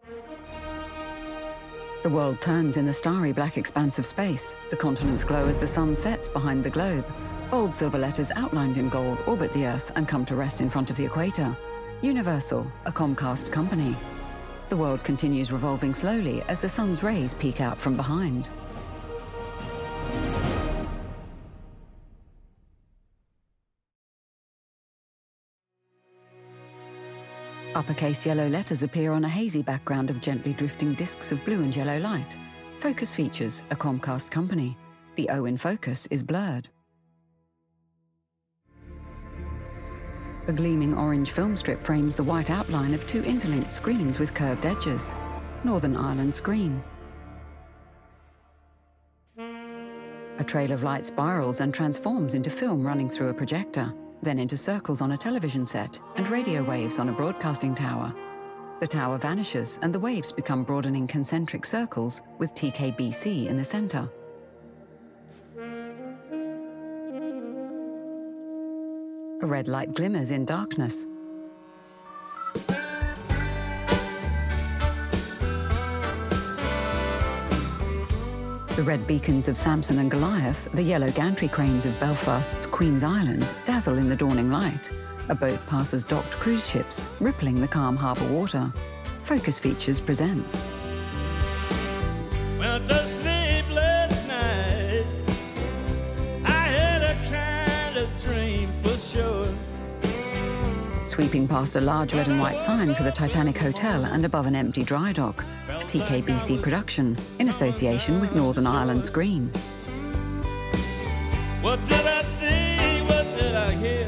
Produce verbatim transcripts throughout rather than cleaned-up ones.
The world turns in the starry black expanse of space. The continents glow as the sun sets behind the globe. Bold silver letters outlined in gold orbit the Earth and come to rest in front of the equator. Universal, a Comcast company. The world continues revolving slowly as the sun's rays peek out from behind. Uppercase yellow letters appear on a hazy background of gently drifting disks of blue and yellow light. Focus Features, a Comcast company. The O in focus is blurred. A gleaming orange film strip frames the white outline of two interlinked screens with curved edges. Northern Ireland screen. A trail of light spirals and transforms into film running through a projector, then into circles on a television set and radio waves on a broadcasting tower. The tower vanishes and the waves become broadening concentric circles with T K B C in the center. A red light glimmers in darkness. The red beacons of Samson and Goliath, the yellow gantry cranes of Belfast's Queen's Island, dazzle in the dawning light. A boat passes docked cruise ships, rippling the calm harbour water. Focus Features presents. Well, the sleepless night, I had a kind of dream for sure. Sweeping past a large red and white sign for the Titanic Hotel and above an empty dry dock. A T K B C production, in association with Northern Ireland Screen. What did I see? What did I hear?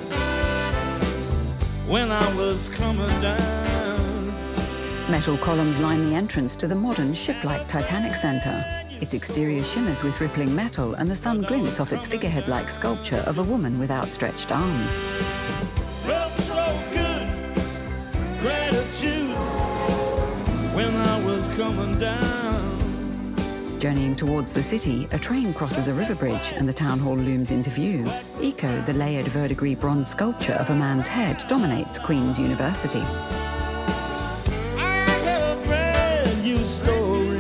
When I was coming down. Metal columns line the entrance to the modern ship-like Titanic Centre. Its exterior shimmers with rippling metal and the sun glints off its figurehead-like sculpture of a woman with outstretched arms. Felt so good, gratitude, when I was coming down. Journeying towards the city, a train crosses a river bridge and the town hall looms into view. Eco, the layered verdigris bronze sculpture of a man's head, dominates Queen's University. I have a brand new story.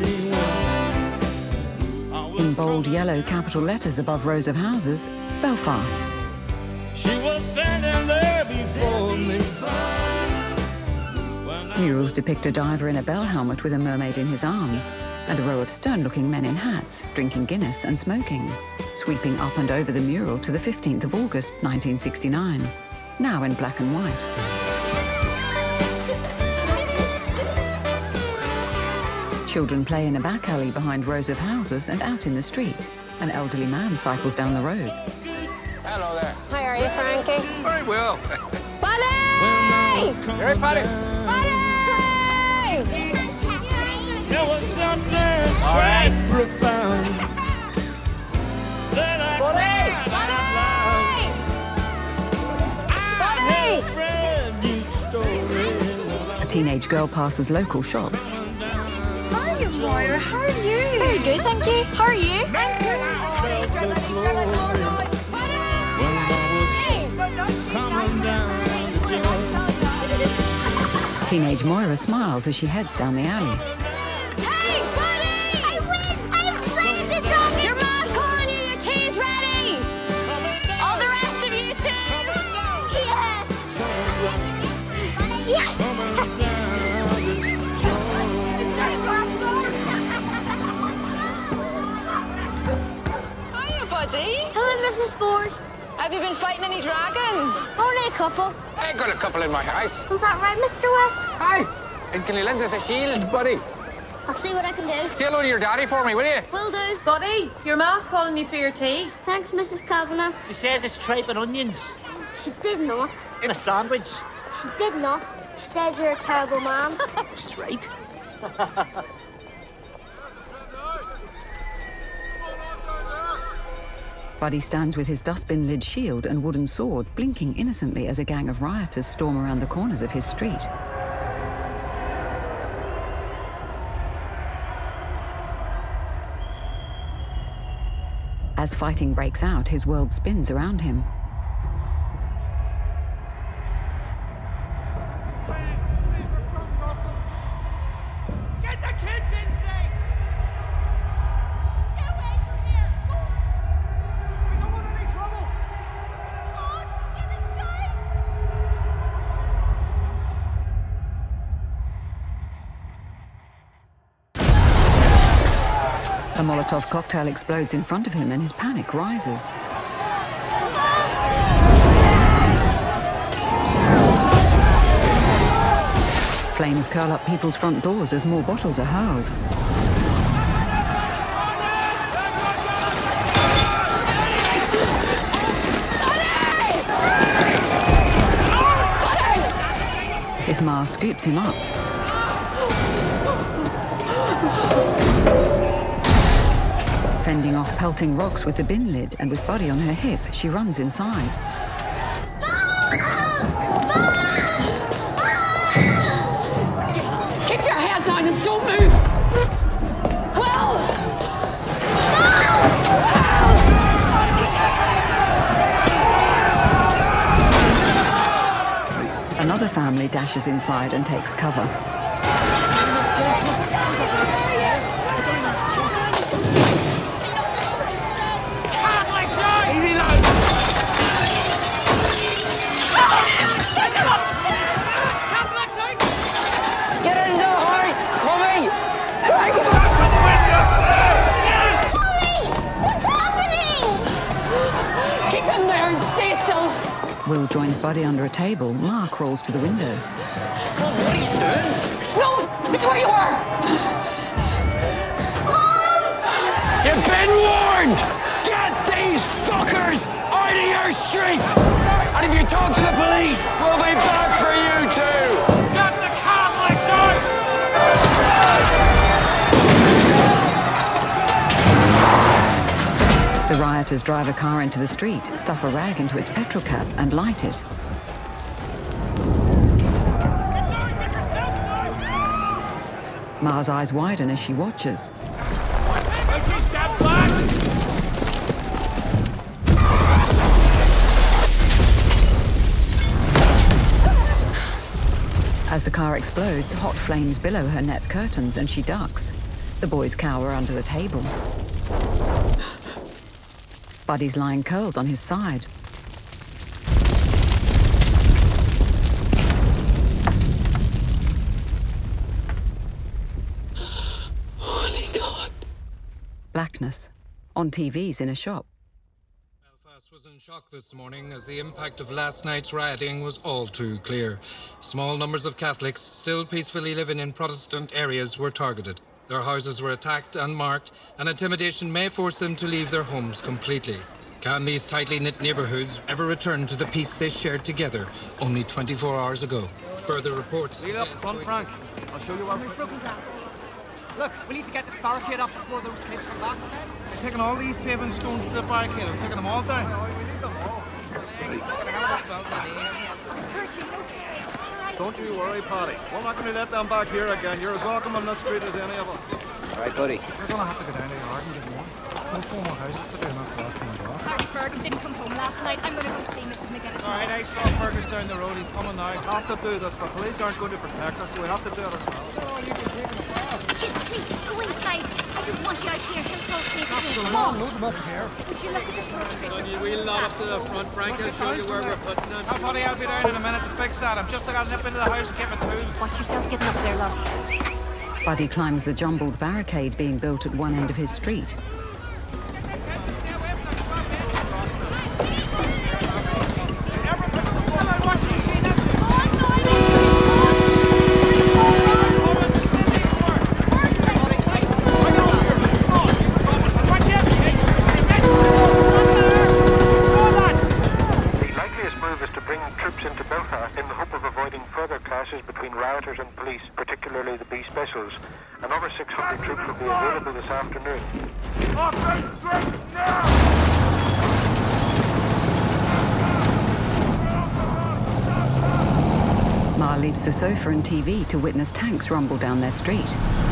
In bold yellow capital letters above rows of houses, Belfast. She was standing there before me. Murals depict a diver in a bell helmet with a mermaid in his arms, and a row of stern-looking men in hats, drinking Guinness and smoking, sweeping up and over the mural to the fifteenth of August, nineteen sixty-nine, now in black and white. Children play in a back alley behind rows of houses and out in the street. An elderly man cycles down the road. Hello there. How are you, Frankie? Very well. Buddy! Hey, Paddy. Buddy! There was something All right. quite profound that I Buddy! cried out loud. I had a brand new story. A teenage girl passes local shops. Hiya, Moira. How are you? Very good, thank you. How are you? Coming down the joy. Teenage Moira smiles as she heads down the alley. Hey, buddy! I win! I'm saved the dog! Your mom's calling you. Your tea's ready. All the rest of you too. Yes! Yes! Coming down the joy. Hiya, buddy. Hello, Missus Ford. Have you been fighting any dragons? Only a couple. I got a couple in my house. Was that right, Mister West? Hi. And can you lend us a shield, buddy? I'll see what I can do. Say hello to your daddy for me, will you? Will do. Buddy, your mom's calling you for your tea. Thanks, Missus Kavanagh. She says it's tripe and onions She did not. in a sandwich. She did not. She says you're a terrible man. She's right. Buddy stands with his dustbin-lid shield and wooden sword, blinking innocently as a gang of rioters storm around the corners of his street. As fighting breaks out, his world spins around him. A Molotov cocktail explodes in front of him and his panic rises. Flames curl up people's front doors as more bottles are hurled. His ma scoops him up. Fending off pelting rocks with the bin lid and with Buddy on her hip, she runs inside. Keep your head down and don't move! Will! Another family dashes inside and takes cover. Get in the house! Mummy! What's happening? Keep him there and stay still! Will joins Buddy under a table. Ma crawls to the window. What are you doing? No! Stay where you are! You've been warned! Get these fuckers out of your street! And if you talk to the police, we'll be back for you too! Get the Catholics out! The rioters drive a car into the street, stuff a rag into its petrol cap and light it. Ma's eyes widen as she watches. As the car explodes, hot flames billow her net curtains and she ducks. The boys cower under the table. Buddy's lying curled on his side. Holy God. Blackness. On T Vs in a shop. Belfast was in shock this morning as the impact of last night's rioting was all too clear. Small numbers of Catholics, still peacefully living in Protestant areas, were targeted. Their houses were attacked and marked, and intimidation may force them to leave their homes completely. Can these tightly knit neighbourhoods ever return to the peace they shared together only twenty-four hours ago? Further reports... Wheel up front, Frank. I'll show you where we've broken down. Look, we need to get this barricade up before those kids come back. They're taking all these paving stones to the barricade. They're taking them all down. No, we need them all. Don't you worry, Paddy. We're not going to let them back here again. You're as welcome on this street as any of us. All right, buddy. We're going to have to go down to the yard and get more. No four more houses to do, and that's the last one. Sorry, Fergus didn't come home last night. I'm going to go see Missus McGinnis. All right, I saw Fergus down the road. He's coming now. We have to do this. The police aren't going to protect us, so we have to do it ourselves. Oh, you can take it ourselves. Please, please, go inside. I don't want you out here. Some folks need to do. Come on, load them up here. Would you look at this road? You wheel that up to the front, Frank. I'll show you where we're putting them. Oh, buddy, I'll be down in a minute to fix that. I'm just got to nip into the house and get my tools. Watch yourself getting up there, love. Buddy climbs the jumbled barricade being built at one end of his street. Between rioters and police, particularly the B Specials. Another six hundred troops will be available this afternoon. Ma leaves the sofa and T V to witness tanks rumble down their street.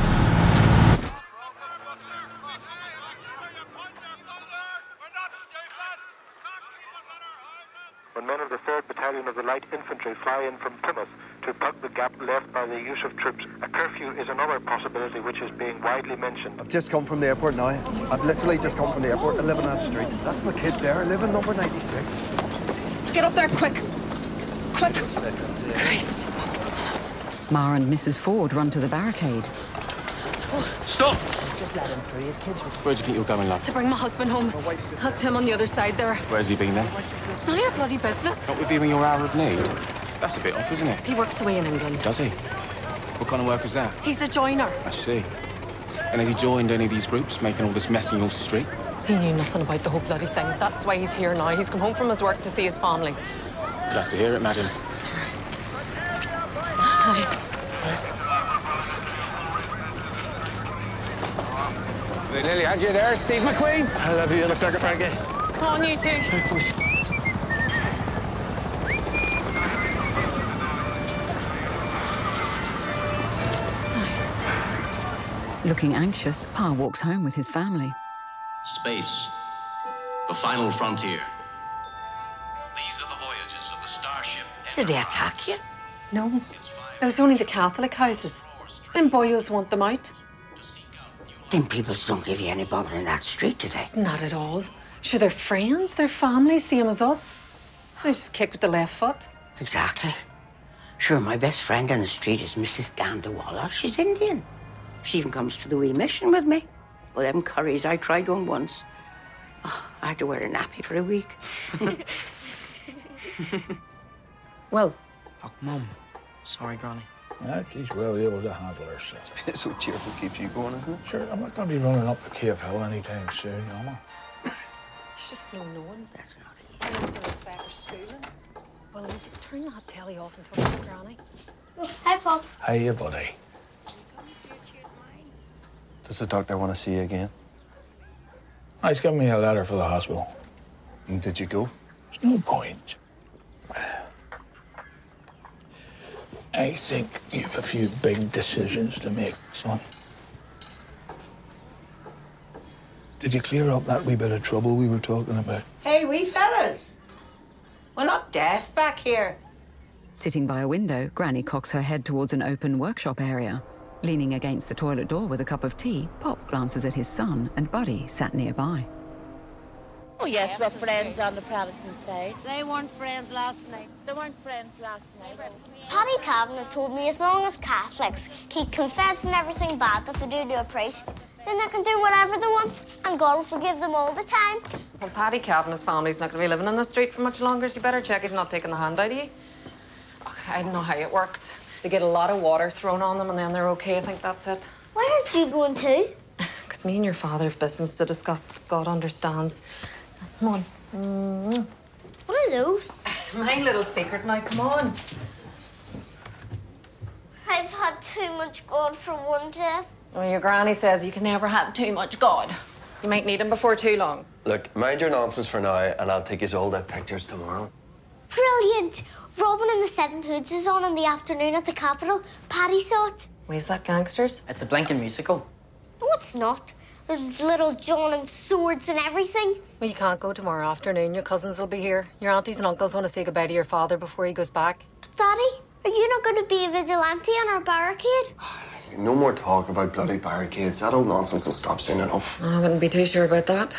When men of the third Battalion of the Light Infantry fly in from Plymouth to plug the gap left by the use of troops, a curfew is another possibility which is being widely mentioned. I've just come from the airport now. I've literally just come from the airport. I live on that street. That's my kids there. I live in number ninety-six. Get up there, quick. Quick. Christ. Ma and Missus Ford run to the barricade. Stop! Just let him through. His kids were... Where do you think you're going, love? To bring my husband home. That's him on the other side there. Where's he been then? None of your bloody business. Not with you in your hour of need. That's a bit off, isn't it? He works away in England. Does he? What kind of work is that? He's a joiner. I see. And has he joined any of these groups, making all this mess in your street? He knew nothing about the whole bloody thing. That's why he's here now. He's come home from his work to see his family. Glad to hear it, madam. Hi. They nearly had you there, Steve McQueen. I love you in a second, Frankie. Come on, you two. Hey, push. Looking anxious, Pa walks home with his family. Space, the final frontier. These are the voyages of the starship. Did they attack you? No. It was only the Catholic houses. Them boyos want them out. Them peoples don't give you any bother in that street, do they? Not at all. Sure, they're friends, they're family, same as us. They just kick with the left foot. Exactly. Sure, my best friend on the street is Missus Gandawala. She's Indian. She even comes to the wee mission with me. Well, them curries, I tried one once. Oh, I had to wear a nappy for a week. Well. Oh, Mum. Sorry, Granny. Yeah, she's well able to handle herself. It's been so cheerful, keeps you going, isn't it? Sure, I'm not going to be running up the Cave Hill anytime soon, am I? It's just no knowing. That's not it. It's going to affect her schooling. Well, we could turn that telly off and talk to Granny. Oh, hi, Pop. Hiya, buddy. Does the doctor want to see you again? Oh, he's given me a letter for the hospital. And did you go? There's no point. I think you have a few big decisions to make, son. Did you clear up that wee bit of trouble we were talking about? Hey, wee fellas. We're not deaf back here. Sitting by a window, Granny cocks her head towards an open workshop area. Leaning against the toilet door with a cup of tea, Pop glances at his son and Buddy sat nearby. Oh, yes, we're friends on the Protestant side. They weren't friends last night. They weren't friends last night. Paddy Kavanagh told me as long as Catholics keep confessing everything bad that they do to a priest, then they can do whatever they want, and God will forgive them all the time. Well, Paddy Kavanagh's family's not going to be living in the street for much longer, so you better check he's not taking the hand out of you. Ugh, I don't know how it works. They get a lot of water thrown on them, and then they're okay. I think that's it. Why aren't you going too? Because me and your father have business to discuss. God understands. Come on. Mm. What are those? My little secret now. Come on. I've had too much God for one day. Well, your granny says you can never have too much God. You might need him before too long. Look, mind your nonsense for now, and I'll take you all the pictures tomorrow. Brilliant! Robin and the Seven Hoods is on in the afternoon at the Capitol. Paddy saw it. Where's that, gangsters? It's a blinking musical. No, it's not. There's little John and swords and everything. Well, you can't go tomorrow afternoon. Your cousins will be here. Your aunties and uncles want to say goodbye to your father before he goes back. But, Daddy, are you not going to be a vigilante on our barricade? No more talk about bloody barricades. That old nonsense will stop soon enough. I wouldn't be too sure about that.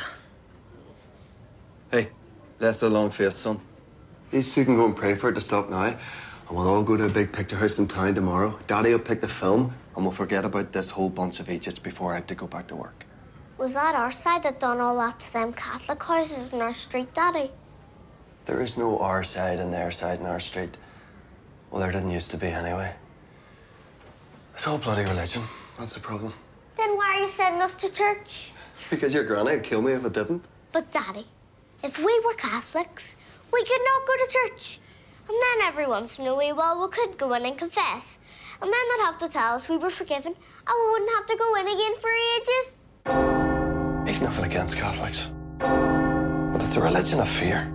Hey, that's the long face, son. These two can go and pray for it to stop now, and we'll all go to a big picture house in town tomorrow. Daddy will pick the film, and we'll forget about this whole bunch of idiots before I have to go back to work. Was that our side that done all that to them Catholic houses in our street, Daddy? There is no our side and their side in our street. Well, there didn't used to be anyway. It's all bloody religion. That's the problem. Then why are you sending us to church? Because your granny would kill me if I didn't. But, Daddy, if we were Catholics, we could not go to church. And then every once in a wee while we could go in and confess. And then they'd have to tell us we were forgiven and we wouldn't have to go in again for ages. I've nothing against Catholics. But it's a religion of fear.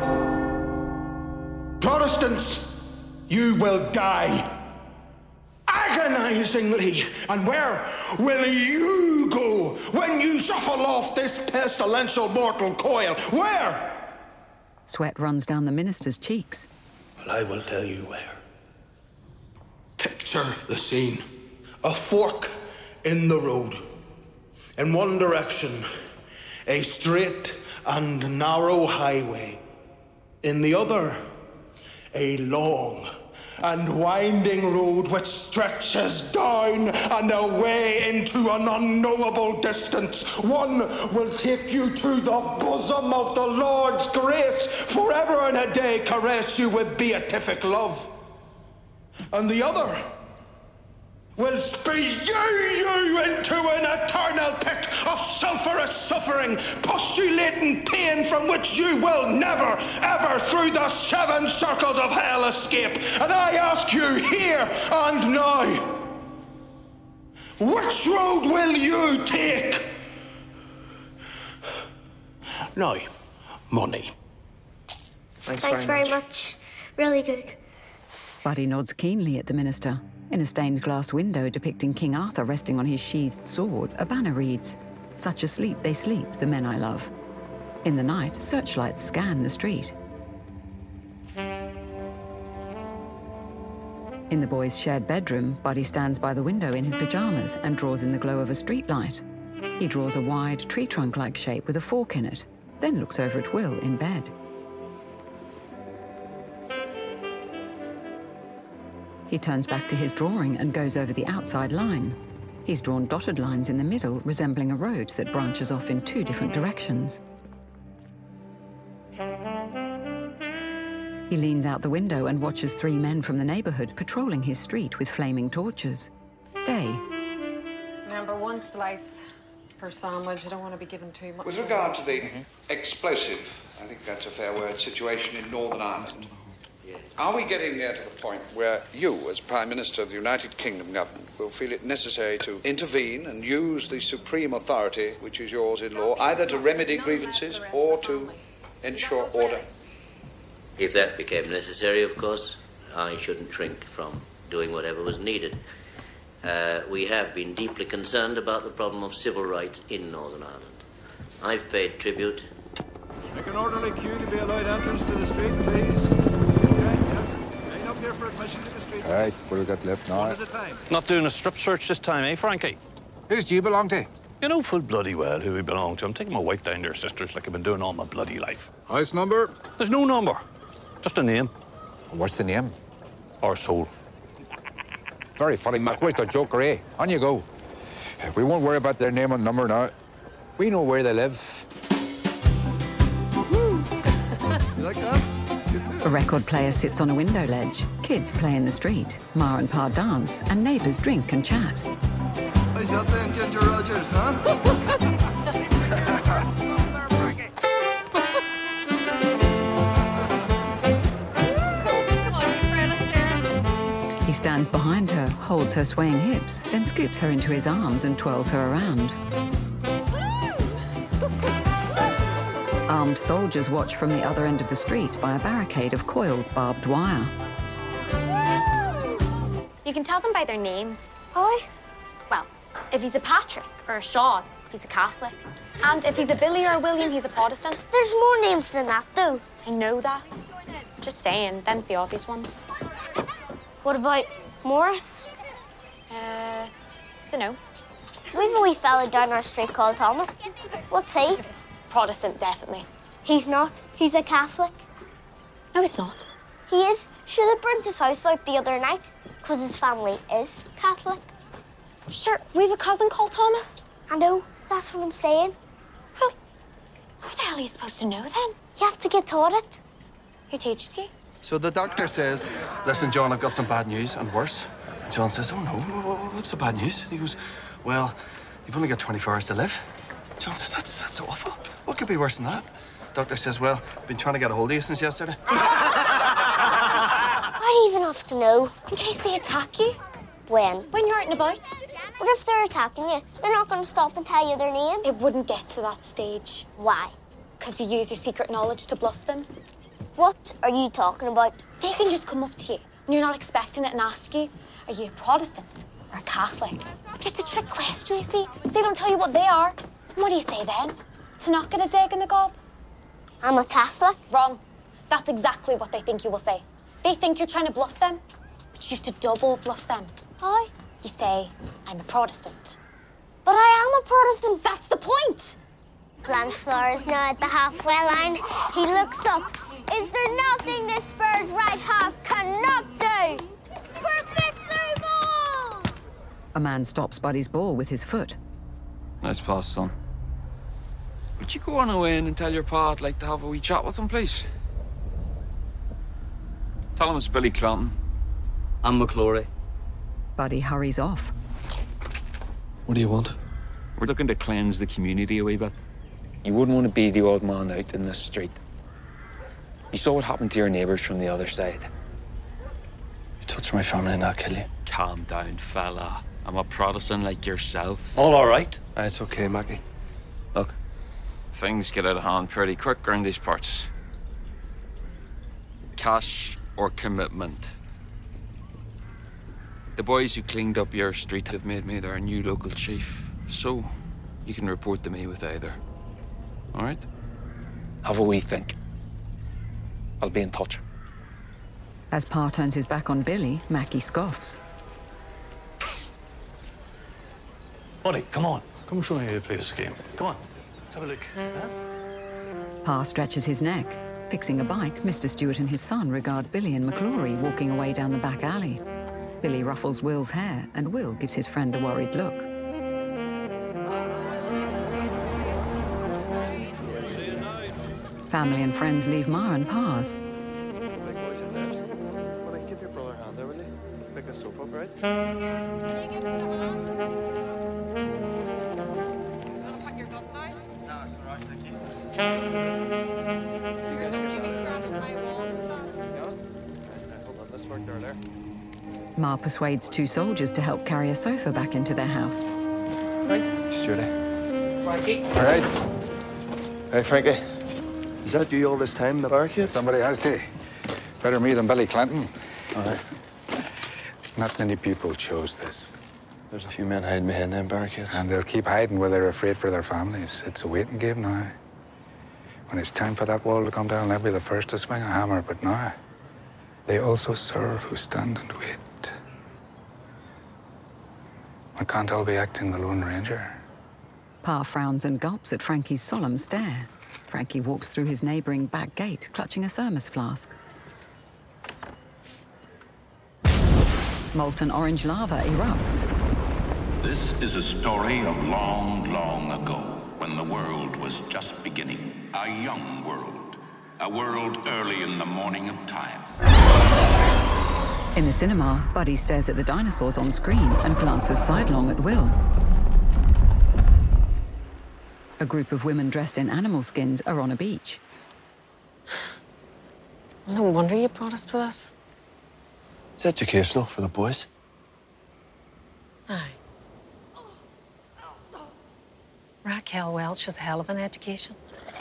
Protestants, you will die agonizingly. And where will you go when you shuffle off this pestilential mortal coil? Where? Sweat runs down the minister's cheeks. Well, I will tell you where. Picture the scene. A fork in the road. In one direction, a straight and narrow highway. In the other, a long and winding road which stretches down and away into an unknowable distance. One will take you to the bosom of the Lord's grace, forever and a day caress you with beatific love. And the other will spew you into an eternal pit of sulphurous suffering, postulating pain from which you will never, ever through the seven circles of hell escape. And I ask you here and now, which road will you take? Now, money. Thanks, Thanks very, very much. much. Really good. Buddy nods keenly at the minister. In a stained glass window depicting King Arthur resting on his sheathed sword, a banner reads, "Such a sleep they sleep, the men I love." In the night, searchlights scan the street. In the boys' shared bedroom, Buddy stands by the window in his pajamas and draws in the glow of a street light. He draws a wide, tree trunk-like shape with a fork in it, then looks over at Will in bed. He turns back to his drawing and goes over the outside line. He's drawn dotted lines in the middle, resembling a road that branches off in two different directions. He leans out the window and watches three men from the neighborhood patrolling his street with flaming torches. Day. Number one slice per sandwich. I don't want to be given too much. With regard to the explosive, I think that's a fair word, situation in Northern Ireland. Are we getting there to the point where you, as Prime Minister of the United Kingdom government, will feel it necessary to intervene and use the supreme authority which is yours in law, either to remedy grievances or to ensure order? If that became necessary, of course, I shouldn't shrink from doing whatever was needed. Uh, we have been deeply concerned about the problem of civil rights in Northern Ireland. I've paid tribute. Make an orderly queue to be allowed entrance to the street, please. For admission to the street. All right, what do we got left now? One at a time. Not doing a strip search this time, eh, Frankie? Who's do you belong to? You know full bloody well who we belong to. I'm taking my wife down there, sisters, like I've been doing all my bloody life. House number? There's no number. Just a name. What's the name? Our soul. Very funny, Mac. Where's the joker, eh? On you go. We won't worry about their name and number now. We know where they live. You like that? A record player sits on a window ledge. Kids play in the street. Ma and Pa dance, and neighbours drink and chat. How's that then, Ginger Rogers, huh? He stands behind her, holds her swaying hips, then scoops her into his arms and twirls her around. Armed soldiers watch from the other end of the street by a barricade of coiled barbed wire. You can tell them by their names. Oh? Well, if he's a Patrick or a Sean, he's a Catholic. And if he's a Billy or a William, he's a Protestant. There's more names than that, though. I know that. Just saying, them's the obvious ones. What about Morris? Uh, dunno. We've a wee fella down our street called Thomas. What's he? Protestant, definitely. He's not. He's a Catholic. No, he's not. He is. Sure, they burnt his house out the other night because his family is Catholic. Sure, we've a cousin called Thomas. I know. That's what I'm saying. Well, who the hell are you supposed to know, then? You have to get taught it. Who teaches you? So the doctor says, "Listen, John, I've got some bad news, and worse." John says, "Oh, no, what's the bad news?" He goes, "Well, you've only got twenty-four hours to live." John says, that's, that's awful. What could be worse than that? Doctor says, "Well, I've been trying to get a hold of you since yesterday." Why do you even have to know? In case they attack you. When? When you're out and about. What if they're attacking you? They're not going to stop and tell you their name? It wouldn't get to that stage. Why? Because you use your secret knowledge to bluff them. What are you talking about? They can just come up to you when you're not expecting it and ask you, are you a Protestant or a Catholic? But it's a trick question, you see, because they don't tell you what they are. And what do you say then? To not get a dig in the gob? I'm a Catholic? Wrong. That's exactly what they think you will say. They think you're trying to bluff them, but you have to double bluff them. How? You say, I'm a Protestant. But I am a Protestant. That's the point. Blanchflower is now at the halfway line. He looks up. Is there nothing this Spurs right half cannot do? Hey! Perfect ball! A man stops Buddy's ball with his foot. Nice pass, son. Would you go on away in and tell your pa I'd like to have a wee chat with him, please? Tell him it's Billy Clanton. I'm McClory. Buddy hurries off. What do you want? We're looking to cleanse the community a wee bit. You wouldn't want to be the odd man out in this street. You saw what happened to your neighbours from the other side. You touch my family and I'll kill you. Calm down, fella. I'm a Protestant like yourself. All all right? Uh, it's okay, Mackie. Look, things get out of hand pretty quick around these parts. Cash or commitment. The boys who cleaned up your street have made me their new local chief, so you can report to me with either. All right? Have a wee think. I'll be in touch. As Pa turns his back on Billy, Mackie scoffs. Buddy, come on. Come show me how to play this game. Come on. Let's have a look. Huh? Pa stretches his neck. Fixing a bike, Mister Stewart and his son regard Billy and McClory walking away down the back alley. Billy ruffles Will's hair, and Will gives his friend a worried look. Family and friends leave Ma and Pa's. Would I give your brother a hand there, will you? Pick this sofa up, right? Can you give him the hand? You want to suck your gun down? No, it's all right, thank you. Would you be scratching my walls with that? Yeah? Uh, hold on, this worked earlier. Ma persuades two soldiers to help carry a sofa back into their house. Right. Stuarty. Righty. All right. Hey, Frankie. Is that you all this time in the barricade? Somebody has to. Better me than Billy Clanton. Aye. Not many people chose this. There's a few men hiding behind them barricades. And they'll keep hiding where they're afraid for their families. It's a waiting game now. When it's time for that wall to come down, they'll be the first to swing a hammer. But now, they also serve who stand and wait. We can't all be acting the Lone Ranger. Pa frowns and gulps at Frankie's solemn stare. Frankie walks through his neighbouring back gate, clutching a thermos flask. Molten orange lava erupts. This is a story of long, long ago, when the world was just beginning. A young world. A world early in the morning of time. In the cinema, Buddy stares at the dinosaurs on screen and glances sidelong at Will. A group of women dressed in animal skins are on a beach. No wonder you brought us to this. It's educational for the boys. Aye. Raquel Welch is a hell of an education.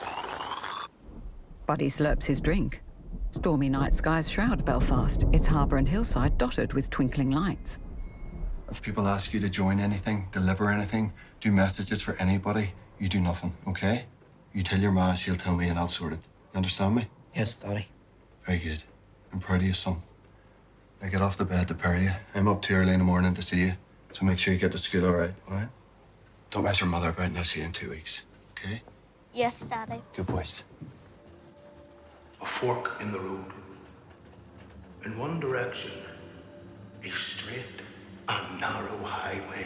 Buddy slurps his drink. Stormy night skies shroud Belfast, its harbour and hillside dotted with twinkling lights. If people ask you to join anything, deliver anything, do messages for anybody, you do nothing, okay? You tell your ma, she'll tell me, and I'll sort it. You understand me? Yes, Daddy. Very good. I'm proud of you, son. I get off the bed to parry you. I'm up too early in the morning to see you, so make sure you get to school all right, all right? Don't mess your mother about, and I'll see you in two weeks, okay? Yes, Daddy. Good boys. A fork in the road. In one direction, a straight and narrow highway.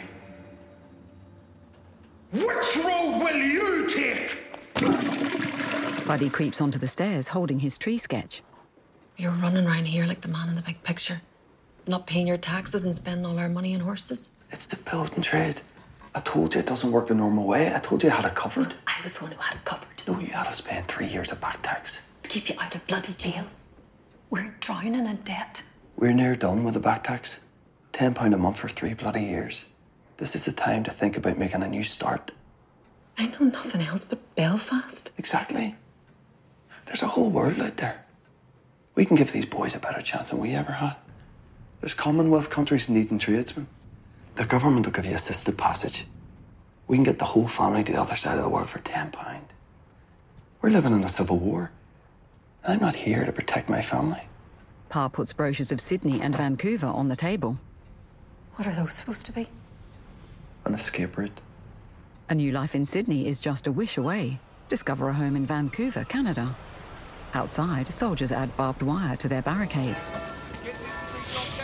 Which road will you take? Buddy creeps onto the stairs, holding his tree sketch. You're running around here like the man in the big picture. Not paying your taxes and spending all our money on horses. It's the building trade. I told you it doesn't work the normal way. I told you I had it covered. I was the one who had it covered. No, you had to spend three years of back tax. To keep you out of bloody jail. We're drowning in debt. We're near done with the back tax. Ten pound a month for three bloody years. This is the time to think about making a new start. I know nothing else but Belfast. Exactly. There's a whole world out there. We can give these boys a better chance than we ever had. There's Commonwealth countries needing tradesmen. The government will give you assisted passage. We can get the whole family to the other side of the world for ten pound. We're living in a civil war. And I'm not here to protect my family. Pa puts brochures of Sydney and Vancouver on the table. What are those supposed to be? An escape route. A new life in Sydney is just a wish away. Discover a home in Vancouver, Canada. Outside, soldiers add barbed wire to their barricade.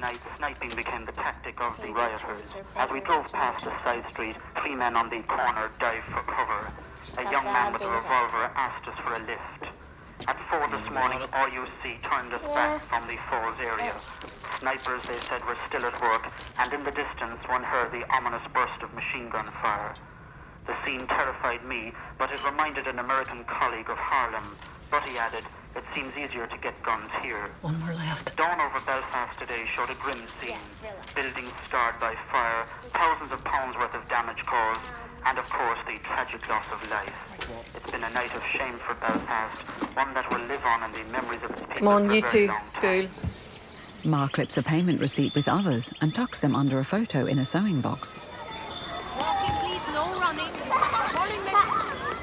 night, sniping became the tactic of the rioters. As we drove past a side street, three men on the corner dived for cover. A young man with a revolver asked us for a lift. At four this morning, R U C turned us back from the falls area. Snipers, they said, were still at work, and in the distance one heard the ominous burst of machine gun fire. The scene terrified me, but it reminded an American colleague of Harlem. But he added, it seems easier to get guns here. One more left. Dawn over Belfast today showed a grim scene. Buildings scarred by fire, thousands of pounds worth of damage caused, and of course the tragic loss of life. It's been a night of shame for Belfast, one that will live on in the memories of its people. Come on, for a you very two, long time. school. Ma clips a payment receipt with others and tucks them under a photo in a sewing box. Walking, please, no running. Morning, miss.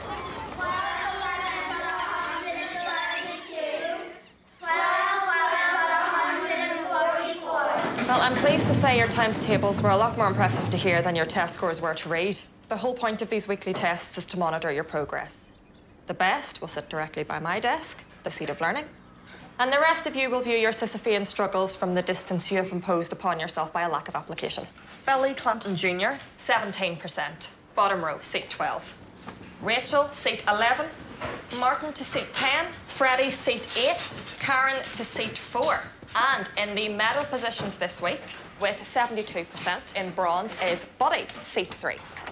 Well, I'm pleased to say your times tables were a lot more impressive to hear than your test scores were to read. The whole point of these weekly tests is to monitor your progress. The best will sit directly by my desk, the seat of learning. And the rest of you will view your Sisyphean struggles from the distance you have imposed upon yourself by a lack of application. Billy Clanton Junior, seventeen percent. Bottom row, seat twelve. Rachel, seat eleven. Martin to seat ten. Freddie, seat eight. Karen to seat four. And in the medal positions this week, with seventy-two percent in bronze, is Buddy, seat three.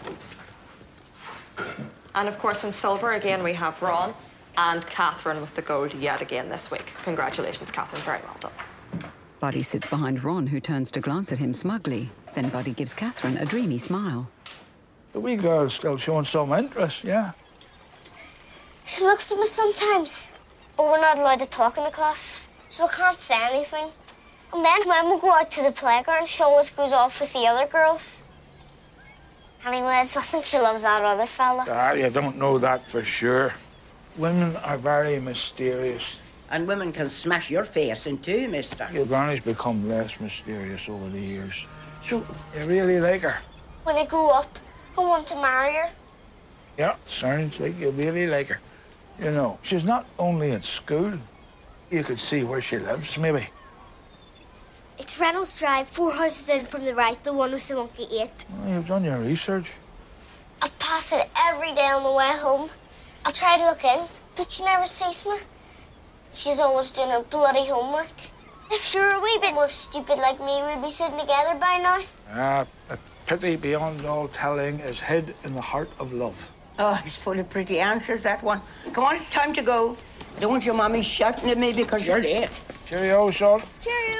And of course, in silver, again, we have Ron and Catherine with the gold yet again this week. Congratulations, Catherine. Very well done. Buddy sits behind Ron, who turns to glance at him smugly. Then Buddy gives Catherine a dreamy smile. The wee girl's still showing some interest, yeah? She looks at me sometimes, but we're not allowed to talk in the class, so we can't say anything. And then when we go out to the playground, she always goes off with the other girls. Anyways, I think she loves that other fella. Ah, you don't know that for sure. Women are very mysterious. And women can smash your face in two, mister. Your granny's become less mysterious over the years. So, you really like her? When I grow up, I want to marry her. Yeah, sounds like you really like her. You know, she's not only at school. You could see where she lives, maybe. It's Reynolds Drive, four houses in from the right, the one with the monkey ate. Well, you've done your research. I pass it every day on the way home. I try to look in, but she never sees me. She's always doing her bloody homework. If she were a wee bit more stupid like me, we'd be sitting together by now. Ah, a pity beyond all telling is hid in the heart of love. Oh, it's full of pretty answers, that one. Come on, it's time to go. I don't want your mommy shouting at me because you're late. Cheerio, son. Cheerio.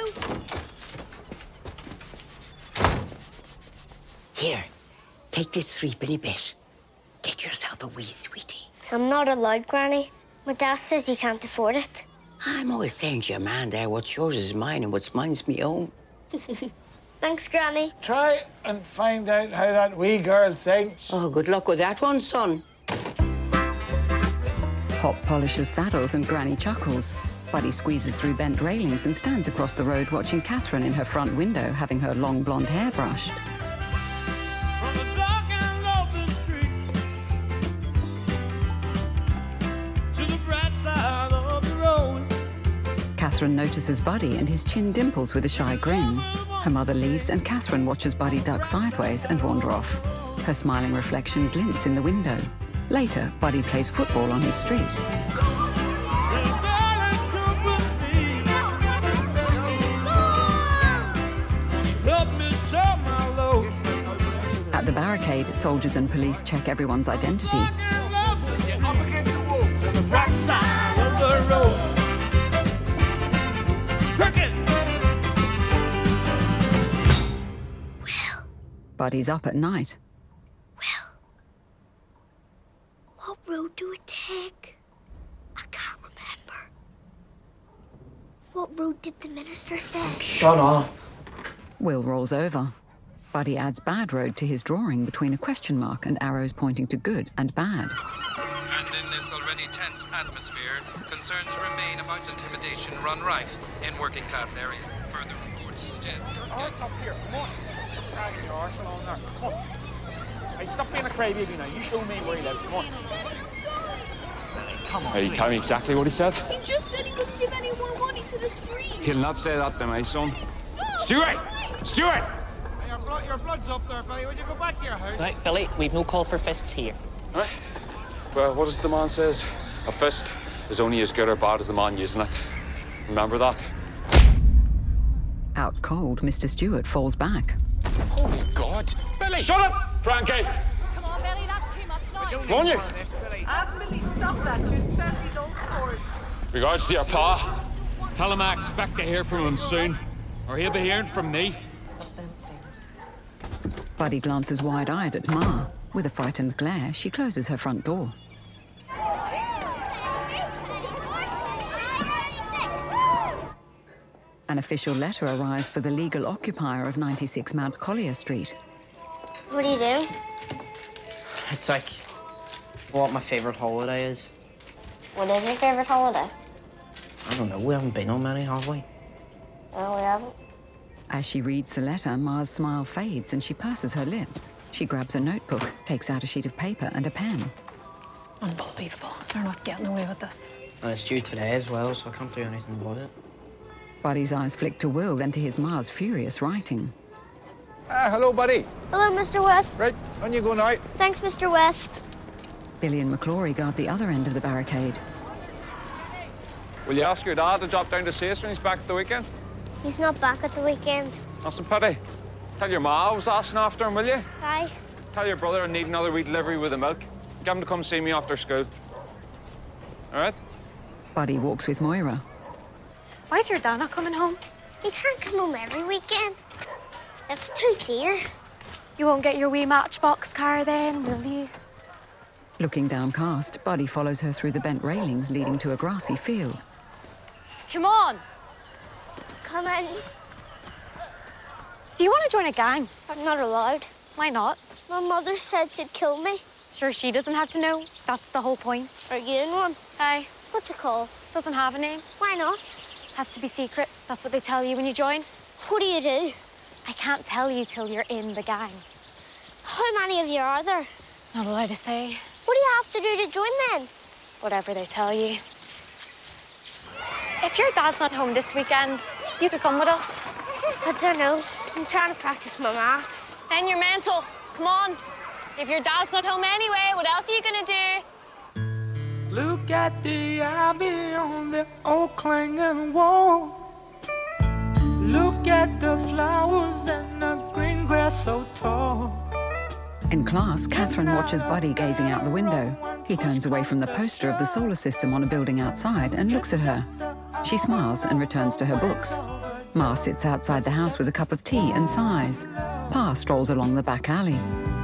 Here, take this threepenny bit. Get yourself a wee sweetie. I'm not allowed, Granny. My dad says you can't afford it. I'm always saying to your man there, what's yours is mine and what's mine's me own. Thanks, Granny. Try and find out how that wee girl thinks. Oh, good luck with that one, son. Pop polishes saddles and Granny chuckles. Buddy squeezes through bent railings and stands across the road watching Catherine in her front window having her long blonde hair brushed. Catherine notices Buddy and his chin dimples with a shy grin. Her mother leaves and Catherine watches Buddy duck sideways and wander off. Her smiling reflection glints in the window. Later, Buddy plays football on his street. At the barricade, soldiers and police check everyone's identity. Buddy's up at night. What road do we take? I can't remember. What road did the minister say? Shut up. Will rolls over. Buddy adds bad road to his drawing between a question mark and arrows pointing to good and bad. And in this already tense atmosphere, concerns remain about intimidation run rife in working class areas. Further reports suggest... Oh, up here, come on. Dragging your arse along there. Come on. Hey, stop being a crybaby now. You show me where he lives. Come on. Daddy, I'm sorry. Come on. Hey, tell me exactly what he said. He just said he couldn't give any more money to the streets. He'll not say that to my son. Stop. Stuart! Stuart! Hey, your, blood, your blood's up there, Billy. Would you go back to your house? Right, Billy, we've no call for fists here. Right. Well, what does the man says? A fist is only as good or bad as the man using it. Remember that? Out cold, Mister Stewart falls back. Holy God! Billy! Shut up, Frankie! Come on, Billy, that's too much noise. Go on, you! Admiral, stop that. You're setting old scores. Regards to your pa. Tell him I expect to hear from him soon, or he'll be hearing from me. Buddy glances wide-eyed at Ma. With a frightened glare, she closes her front door. An official letter arrives for the legal occupier of ninety-six Mount Collier Street. What are you doing? It's like what my favourite holiday is. What is your favourite holiday? I don't know. We haven't been on many, have we? No, we haven't. As she reads the letter, Ma's smile fades and she purses her lips. She grabs a notebook, takes out a sheet of paper and a pen. Unbelievable. They're not getting away with this. And it's due today as well, so I can't do anything about it. Buddy's eyes flick to Will, then to his Ma's furious writing. Ah, hello, buddy. Hello, Mister West. Right, on you go now. Thanks, Mister West. Billy and McClory guard the other end of the barricade. Will you ask your dad to drop down to see us when he's back at the weekend? He's not back at the weekend. That's a pity. Tell your ma I was asking after him, will you? Bye. Tell your brother I need another wee delivery with the milk. Get him to come see me after school. All right? Buddy walks with Moira. Why's your dad not coming home? He can't come home every weekend. It's too dear. You won't get your wee matchbox car then, will you? Looking downcast, Buddy follows her through the bent railings leading to a grassy field. Come on. Come in. Do you want to join a gang? I'm not allowed. Why not? My mother said she'd kill me. Sure, she doesn't have to know. That's the whole point. Are you in one? Aye. What's it called? Doesn't have a name. Why not? Has to be secret. That's what they tell you when you join. What do you do? I can't tell you till you're in the gang. How many of you are there? Not allowed to say. What do you have to do to join then? Whatever they tell you. If your dad's not home this weekend, you could come with us. I don't know. I'm trying to practice my maths. Then you're mental. Come on. If your dad's not home anyway, what else are you gonna do? Look at the ivy on the old clanging wall. Look at the flowers and the green grass so tall. In class, Catherine watches Buddy gazing out the window. He turns away from the poster of the solar system on a building outside and looks at her. She smiles and returns to her books. Ma sits outside the house with a cup of tea and sighs. Pa strolls along the back alley.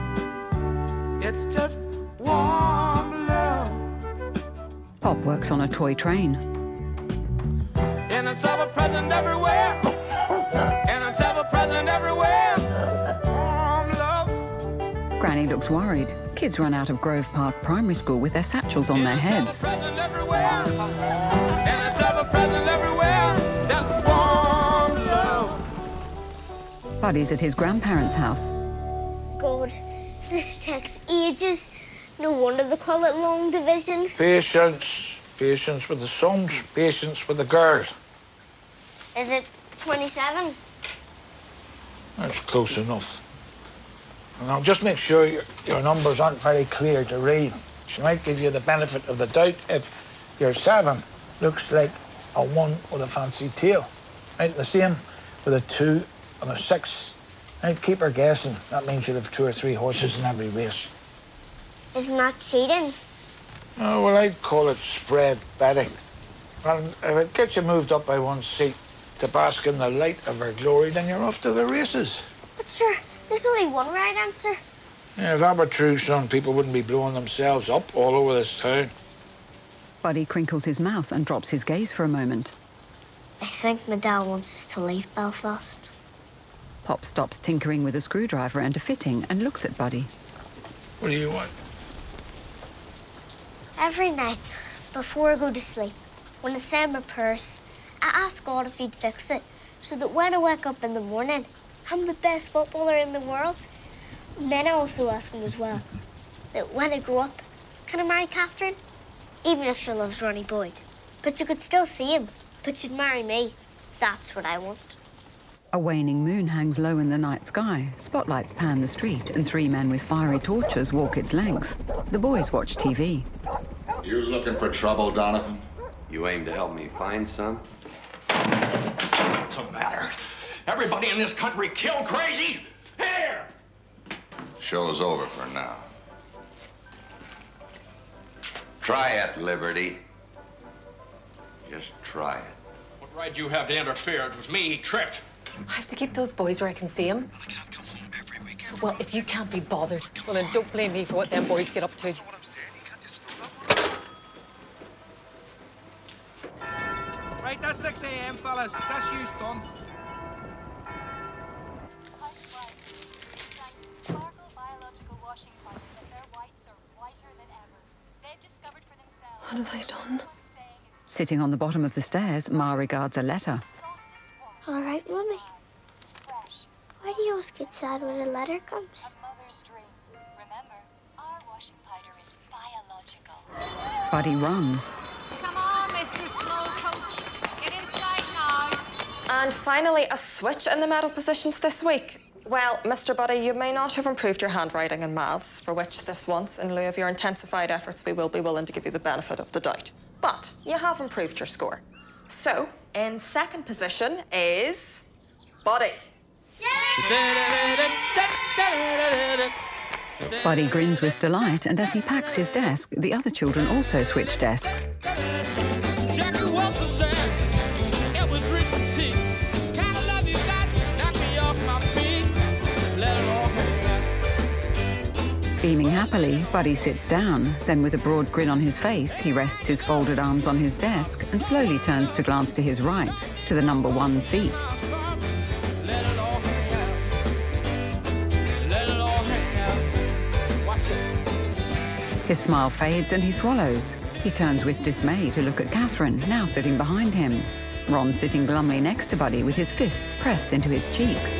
It's just warm love. Pop works on a toy train. And it's ever present everywhere. And it's ever present everywhere. Warm love. Granny looks worried. Kids run out of Grove Park Primary School with their satchels on their heads. Present everywhere. And it's ever present everywhere. That warm love. Buddy's at his grandparents' house. God, this takes ages. No wonder they call it long division. Patience. Patience with the sons, patience with the girls. Is it twenty-seven? That's close enough. And now just make sure your, your numbers aren't very clear to read. She might give you the benefit of the doubt if your seven looks like a one with a fancy tail. Right, the same with a two and a six. Right, keep her guessing. That means you'll have two or three horses in every race. Isn't that cheating? Oh, well, I'd call it spread betting. And if it gets you moved up by one seat to bask in the light of her glory, then you're off to the races. But sure, there's only one right answer. Yeah, if that were true, son, people wouldn't be blowing themselves up all over this town. Buddy crinkles his mouth and drops his gaze for a moment. I think my dad wants us to leave Belfast. Pop stops tinkering with a screwdriver and a fitting and looks at Buddy. What do you want? Every night, before I go to sleep, when I say my prayers, I ask God if he'd fix it, so that when I wake up in the morning, I'm the best footballer in the world. And then I also ask him as well, that when I grow up, can I marry Catherine? Even if she loves Ronnie Boyd. But you could still see him, but you'd marry me. That's what I want. A waning moon hangs low in the night sky. Spotlights pan the street, and three men with fiery torches walk its length. The boys watch T V. You looking for trouble, Donovan? You aim to help me find some? What's the matter? Everybody in this country killed crazy? Here! Show's over for now. Try it, Liberty. Just try it. What right do you have to interfere? It was me. He tripped. I have to keep those boys where I can see them. I can't come home every weekend. Well, if you can't be bothered, well, then don't blame me for what them boys get up to. That's not what I'm saying. You can't just throw that word. Right, that's six a m, fellas. That's you done. What have I done? Sitting on the bottom of the stairs, Ma regards a letter. All right, Mummy. Why do you always get sad when a letter comes? Buddy runs. Come on, Mister Slowcoach. Get inside now. And finally, a switch in the medal positions this week. Well, Mister Buddy, you may not have improved your handwriting and maths, for which this once, in lieu of your intensified efforts, we will be willing to give you the benefit of the doubt. But you have improved your score. So, in second position is Buddy. Buddy grins with delight, and as he packs his desk, the other children also switch desks. Jackie Wilson said, it was written to kind of love you got, knock me off my feet, let it all hang out. Beaming happily, Buddy sits down. Then with a broad grin on his face, he rests his folded arms on his desk and slowly turns to glance to his right, to the number one seat. Let it all hang out. Let it all hang out. Watch this. His smile fades and he swallows. He turns with dismay to look at Catherine, now sitting behind him. Ron sitting glumly next to Buddy with his fists pressed into his cheeks.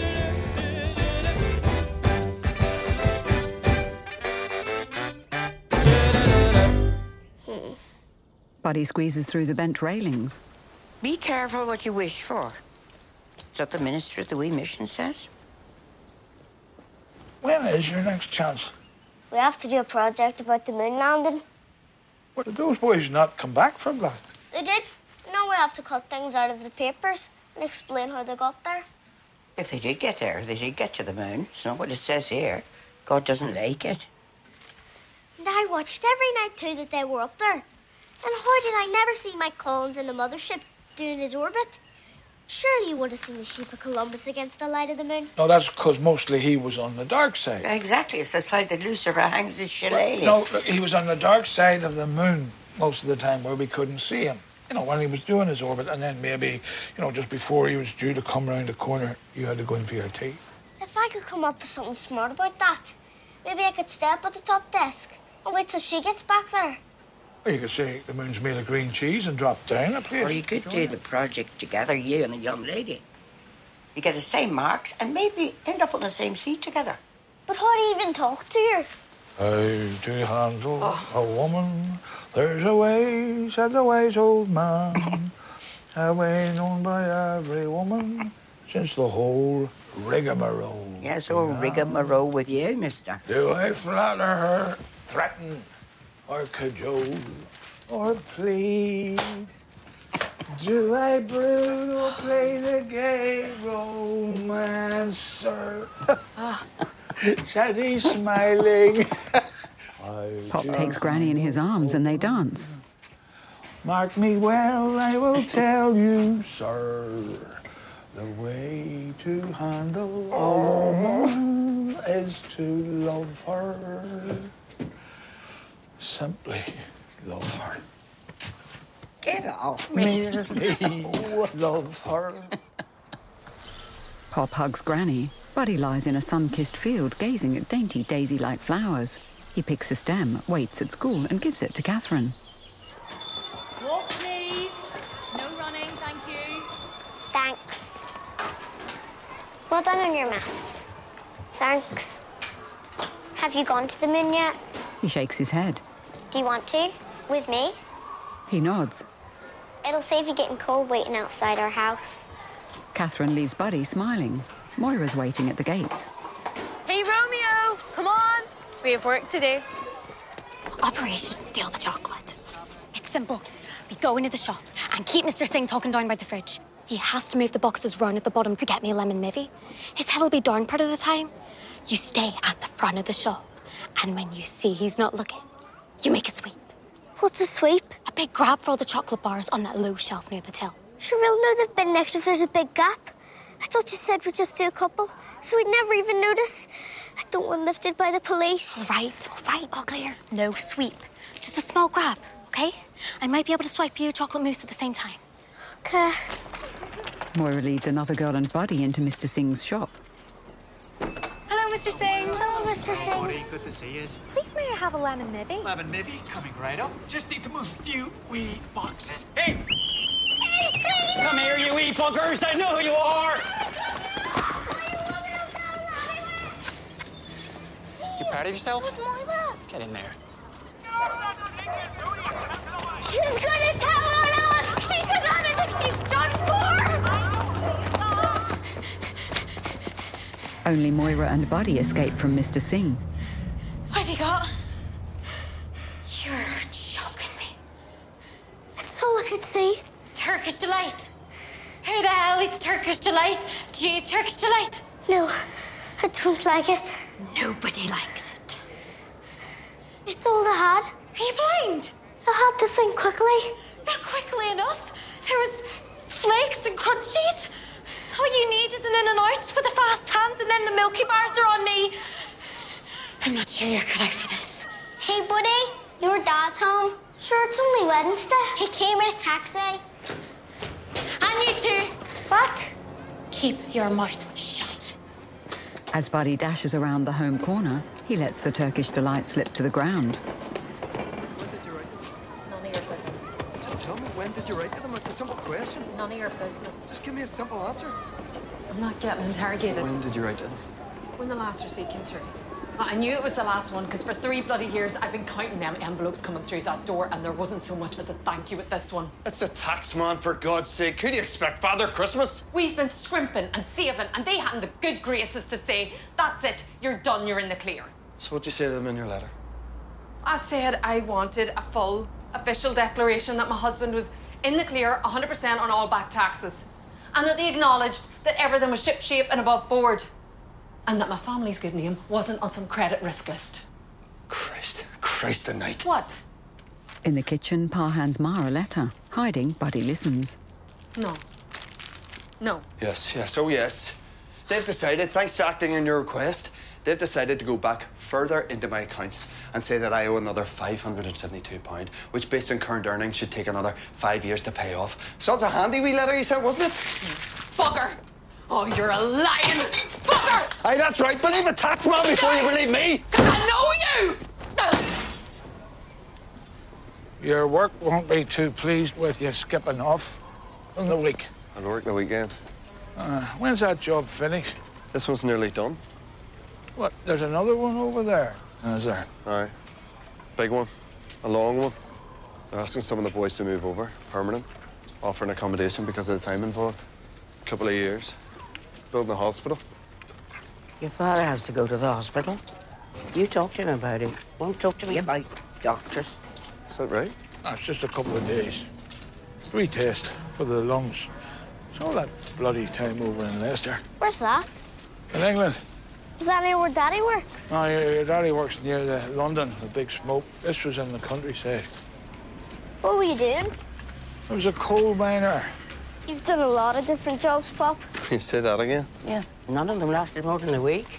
Buddy squeezes through the bent railings. Be careful what you wish for. Is that the minister of the wee mission says? When is your next chance? We have to do a project about the moon landing. Well, did those boys not come back from that? They did. Now we have to cut things out of the papers and explain how they got there. If they did get there, they did get to the moon. It's not what it says here. God doesn't like it. And I watched every night too that they were up there. And how did I never see Mike Collins in the mothership doing his orbit? Surely you would have seen the shape of Columbus against the light of the moon. No, that's because mostly he was on the dark side. Exactly. It's the side that Lucifer hangs his shillelagh. No, he was on the dark side of the moon most of the time where we couldn't see him. You know, when he was doing his orbit, and then maybe, you know, just before he was due to come around the corner, you had to go in for your tea. If I could come up with something smart about that, maybe I could stay up at the top desk and wait till she gets back there. Or you could say the moon's made of green cheese and drop down a place. Or you could do the project together, you and a young lady. You get the same marks and maybe end up on the same seat together. But how do you even talk to her? How to handle oh. a woman? There's a way, said the wise old man. A way known by every woman since the whole rigmarole. Yes, old yeah. rigmarole with you, mister. Do I flatter her, threaten, or cajole, or plead? Do I brood or play the gay romancer? Said he smiling. Pop takes Granny in his arms and they dance. Mark me well, I will tell you, sir, the way to handle a woman is to love her. Simply love her. Get off me. Merely love her. Pop hugs Granny. Buddy lies in a sun-kissed field, gazing at dainty daisy-like flowers. He picks a stem, waits at school, and gives it to Catherine. Walk, please. No running, thank you. Thanks. Well done on your maths. Thanks. Have you gone to the moon yet? He shakes his head. Do you want to? With me? He nods. It'll save you getting cold waiting outside our house. Catherine leaves Buddy smiling. Moira's waiting at the gates. Hey, Romeo, come on. We have work to do. Operation Steal the Chocolate. It's simple. We go into the shop and keep Mister Singh talking down by the fridge. He has to move the boxes round at the bottom to get me a lemon mivvy. His head will be down part of the time. You stay at the front of the shop, and when you see he's not looking, you make a sweep. What's a sweep? A big grab for all the chocolate bars on that low shelf near the till. Sure, we'll know they've been next if there's a big gap. I thought you said we'd just do a couple, so we'd never even notice. I don't want lifted by the police. All right, all right, all clear. No sweep, just a small grab, okay? I might be able to swipe you a chocolate mousse at the same time. Okay. Moira leads another girl and Buddy into Mister Singh's shop. Hello, Mister Singh. Hello, Mister Singh. Buddy, good to see you. Please may I have a lemon mivvy? Lemon mivvy, coming right up. Just need to move a few wee boxes. Hey! Hey, Singh! Come here, you wee buggers! I know who you are! You proud of yourself? Who's Moira? Get in there. She's gonna tell on us! She says anything she's done for! Only Moira and Buddy escape from Mister Singh. What have you got? You're joking me. It's all I could see. Turkish Delight. Who the hell eats Turkish Delight? Do you eat Turkish Delight? No, I don't like it. Nobody likes it. It's all I had. Are you blind? I had to think quickly. Not quickly enough. There was flakes and crunchies. All you need is an in and out with the fast hands, and then the Milky Bars are on me. I'm not sure you're cut out for this. Hey, buddy, your dad's home. Sure, it's only Wednesday. He came in a taxi. And you too. What? Keep your mouth shut. As Buddy dashes around the home corner, he lets the Turkish Delight slip to the ground. None of your business. Just tell me, when did you write to them? It's a simple question. None of your business. Just give me a simple answer. I'm not getting interrogated. When did you write to them? When the last receipt came through. I knew it was the last one because for three bloody years I've been counting them envelopes coming through that door, and there wasn't so much as a thank you with this one. It's a tax man, for God's sake. Who do you expect, Father Christmas? We've been scrimping and saving, and they hadn't the good graces to say, that's it, you're done, you're in the clear. So what'd you say to them in your letter? I said I wanted a full official declaration that my husband was in the clear one hundred percent on all back taxes, and that they acknowledged that everything was shipshape and above board, and that my family's good name wasn't on some credit risk list. Christ, Christ a night. What? In the kitchen, Pa hands Ma a letter. Hiding, Buddy listens. No. No. Yes, yes, oh yes. They've decided, thanks to acting on your request, they've decided to go back further into my accounts and say that I owe another five hundred seventy-two pounds, which based on current earnings should take another five years to pay off. So it's a handy wee letter you sent, wasn't it? Bugger! Oh, you're a lying bugger! Aye, that's right. Believe a tax man before you believe me. Because I know you! Your work won't be too pleased with you skipping off in the week. I'll work the weekend. Uh, when's that job finished? This one's nearly done. What, there's another one over there? Is there? Aye. Big one. A long one. They're asking some of the boys to move over, permanent. Offering accommodation because of the time involved. A couple of years. Building a hospital. Your father has to go to the hospital. You talk to him about it. Won't talk to me about doctors. Is that right? That's just a couple of days. Retest for the lungs. It's all that bloody time over in Leicester. Where's that? In England. Is that near where Daddy works? Oh, your, your daddy works near the London, the big smoke. This was in the countryside. What were you doing? I was a coal miner. You've done a lot of different jobs, Pop. You say that again? Yeah, none of them lasted more than a week.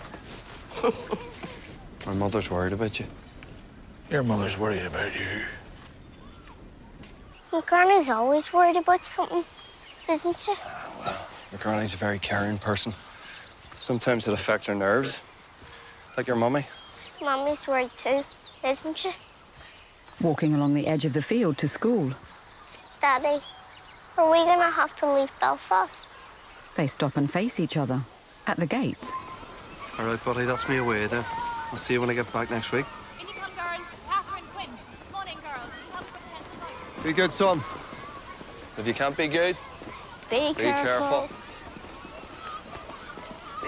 My mother's worried about you. Your mother's worried about you. My Granny's always worried about something, isn't she? Well, your granny's a very caring person. Sometimes it affects her nerves. Like your mummy. Mummy's worried too, isn't she? Walking along the edge of the field to school. Daddy, are we gonna have to leave Belfast? They stop and face each other. At the gates. All right, buddy, that's me away then. I'll see you when I get back next week. In you come, girls. Catherine, Quinn. Morning, girls. Help with pencils on. Be good, son. If you can't be good, Be, be careful.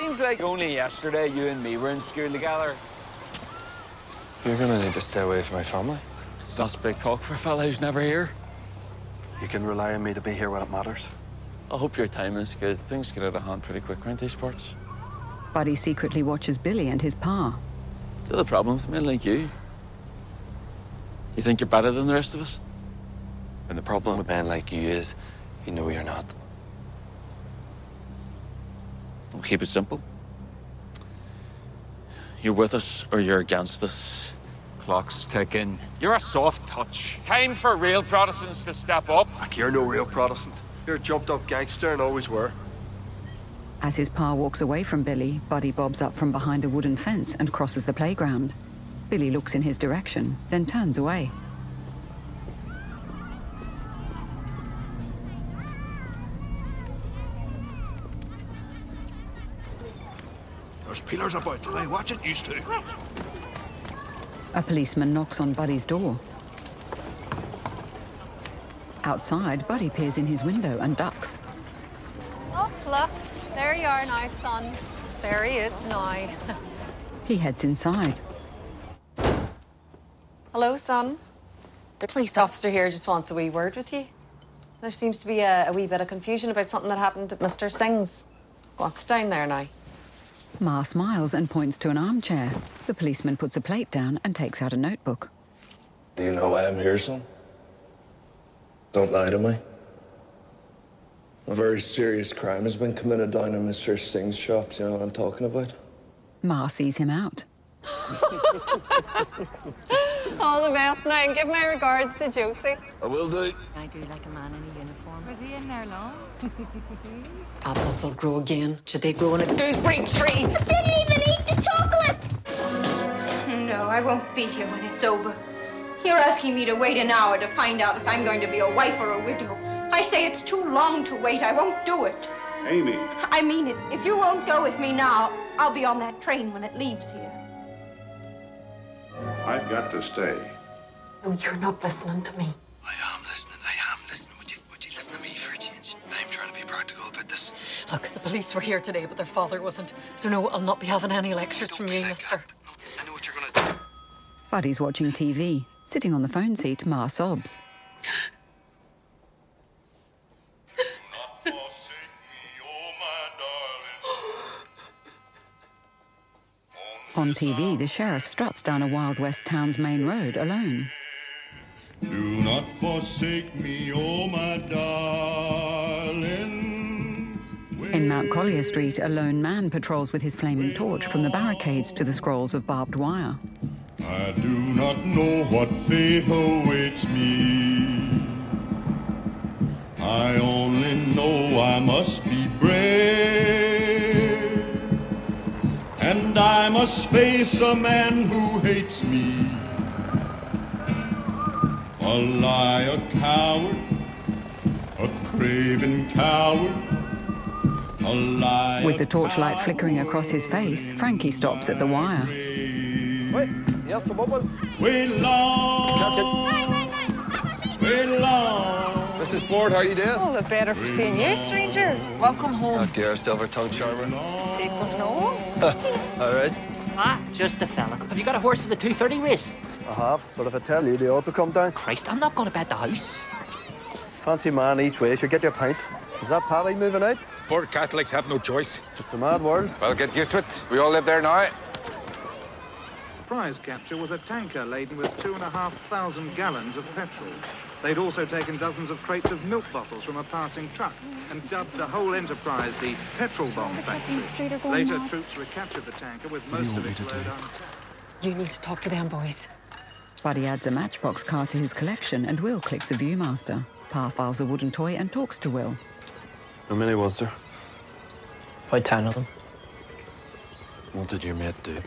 Seems like only yesterday you and me were in school together. You're gonna need to stay away from my family. That's big talk for a fella who's never here. You can rely on me to be here when it matters. I hope your time is good. Things get out of hand pretty quick around these parts. Buddy secretly watches Billy and his pa. The other problem with men like you, you think you're better than the rest of us? And the problem with men like you is, you know you're not. We'll keep it simple. You're with us or you're against us. Clock's ticking. You're a soft touch. Time for real Protestants to step up. Like, you're no real Protestant. You're a jumped-up gangster and always were. As his pa walks away from Billy, Buddy bobs up from behind a wooden fence and crosses the playground. Billy looks in his direction, then turns away. There's peelers about today. Watch it, used to. A policeman knocks on Buddy's door. Outside, Buddy peers in his window and ducks. Oh, look. There you are now, son. There he is now. He heads inside. Hello, son. The police officer here just wants a wee word with you. There seems to be a, a wee bit of confusion about something that happened at Mister Singh's. What's down there now? Ma smiles and points to an armchair. The policeman puts a plate down and takes out a notebook. Do you know why I'm here, son? Don't lie to me. A very serious crime has been committed down in Mister Singh's shops. You know what I'm talking about? Ma sees him out. All the best now, and give my regards to Josie. I will do. I do like a man in a uniform. Was he in there long? Apples will grow again. Should they grow on a gooseberry tree? I didn't even eat the chocolate! No, I won't be here when it's over. You're asking me to wait an hour to find out if I'm going to be a wife or a widow. I say it's too long to wait. I won't do it. Amy. I mean it. If you won't go with me now, I'll be on that train when it leaves here. I've got to stay. No, you're not listening to me. I am listening. I am listening. Would you, would you listen to me for a change? I'm trying to be practical about this. Look, the police were here today, but their father wasn't. So no, I'll not be having any lectures from you, mister. I know what you're gonna do. Buddy's watching T V. Sitting on the phone seat, Ma sobs. On T V, the sheriff struts down a Wild West town's main road alone. Do not forsake me, oh my darling. In Mount Collier Street, a lone man patrols with his flaming torch from the barricades to the scrolls of barbed wire. I do not know what fate awaits me. I only know I must be brave. And I must face a man who hates me. A liar, coward, a craven coward, a liar. With the torchlight flickering across his face, Frankie stops at the wire. Wait, yes, the woman. Wait long. Catch it. Wait long. Missus Ford, how are you doing? All the better for seeing you, stranger. Welcome home. Okay, our silver tongue charmer. Take something home. All right. Ah, just a fella. Have you got a horse for the two thirty race? I have, but if I tell you, the odds will come down. Christ, I'm not going to bet the house. Fancy man each way, should get your pint. Is that Paddy moving out? Poor Catholics have no choice. It's a mad world. Well, get used to it. We all live there now. Prize capture was a tanker laden with two and a half thousand gallons of petrol. They'd also taken dozens of crates of milk bottles from a passing truck and dubbed the whole enterprise the petrol bomb factory. Later, troops recaptured the tanker with most of its load on. You need to talk to them, boys. Buddy adds a Matchbox car to his collection and Will clicks a Viewmaster. Pa files a wooden toy and talks to Will. How many was there? About ten of them. What did your mate do?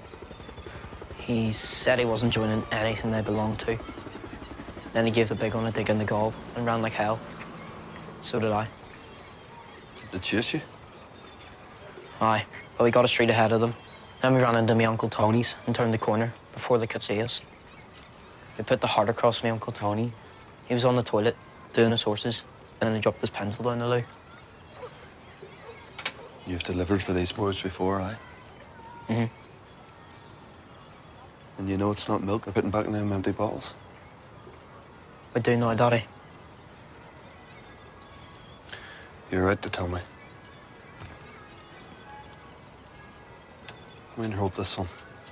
He said he wasn't joining anything they belonged to. Then he gave the big one a dig in the gob and ran like hell. So did I. Did they chase you? Aye, but we got a street ahead of them. Then we ran into me Uncle Tony's and turned the corner before they could see us. We put the heart across me Uncle Tony. He was on the toilet, doing his horses, and then he dropped his pencil down the loo. You've delivered for these boys before, aye? Mm-hmm. And you know it's not milk they're putting back in them empty bottles? I do now, Daddy. You're right to tell me. Come in, hold this one.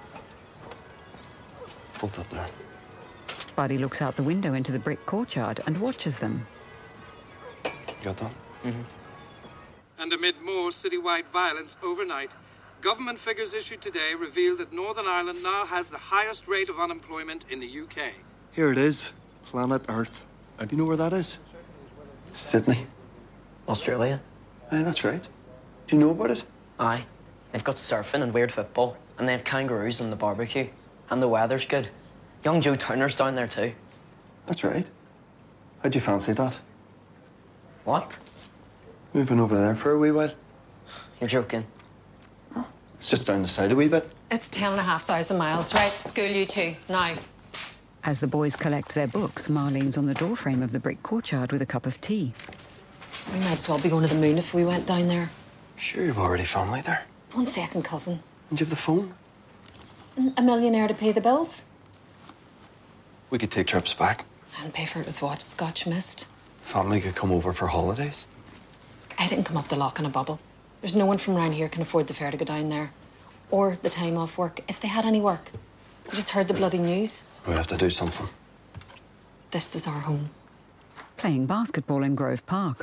Hold that there. Buddy looks out the window into the brick courtyard and watches them. You got that? Mm-hmm. And amid more citywide violence overnight, government figures issued today reveal that Northern Ireland now has the highest rate of unemployment in the U K. Here it is. Planet Earth. Do you know where that is? Sydney. Australia. Aye, that's right. Do you know about it? Aye. They've got surfing and weird football, and they have kangaroos and the barbecue. And the weather's good. Young Joe Turner's down there too. That's right. How'd you fancy that? What? Moving over there for a wee while. You're joking. It's just down the side a wee bit. It's ten and a half thousand miles, right? School you two, now. As the boys collect their books, Ma leans on the doorframe of the brick courtyard with a cup of tea. We might as well be going to the moon if we went down there. Sure, you've already family there. One second, cousin. And you have the phone? And a millionaire to pay the bills? We could take trips back. And pay for it with what? Scotch mist? Family could come over for holidays. I didn't come up the lock in a bubble. There's no one from around here can afford the fare to go down there. Or the time off work, if they had any work. I just heard the bloody news. We have to do something. This is our home. Playing basketball in Grove Park.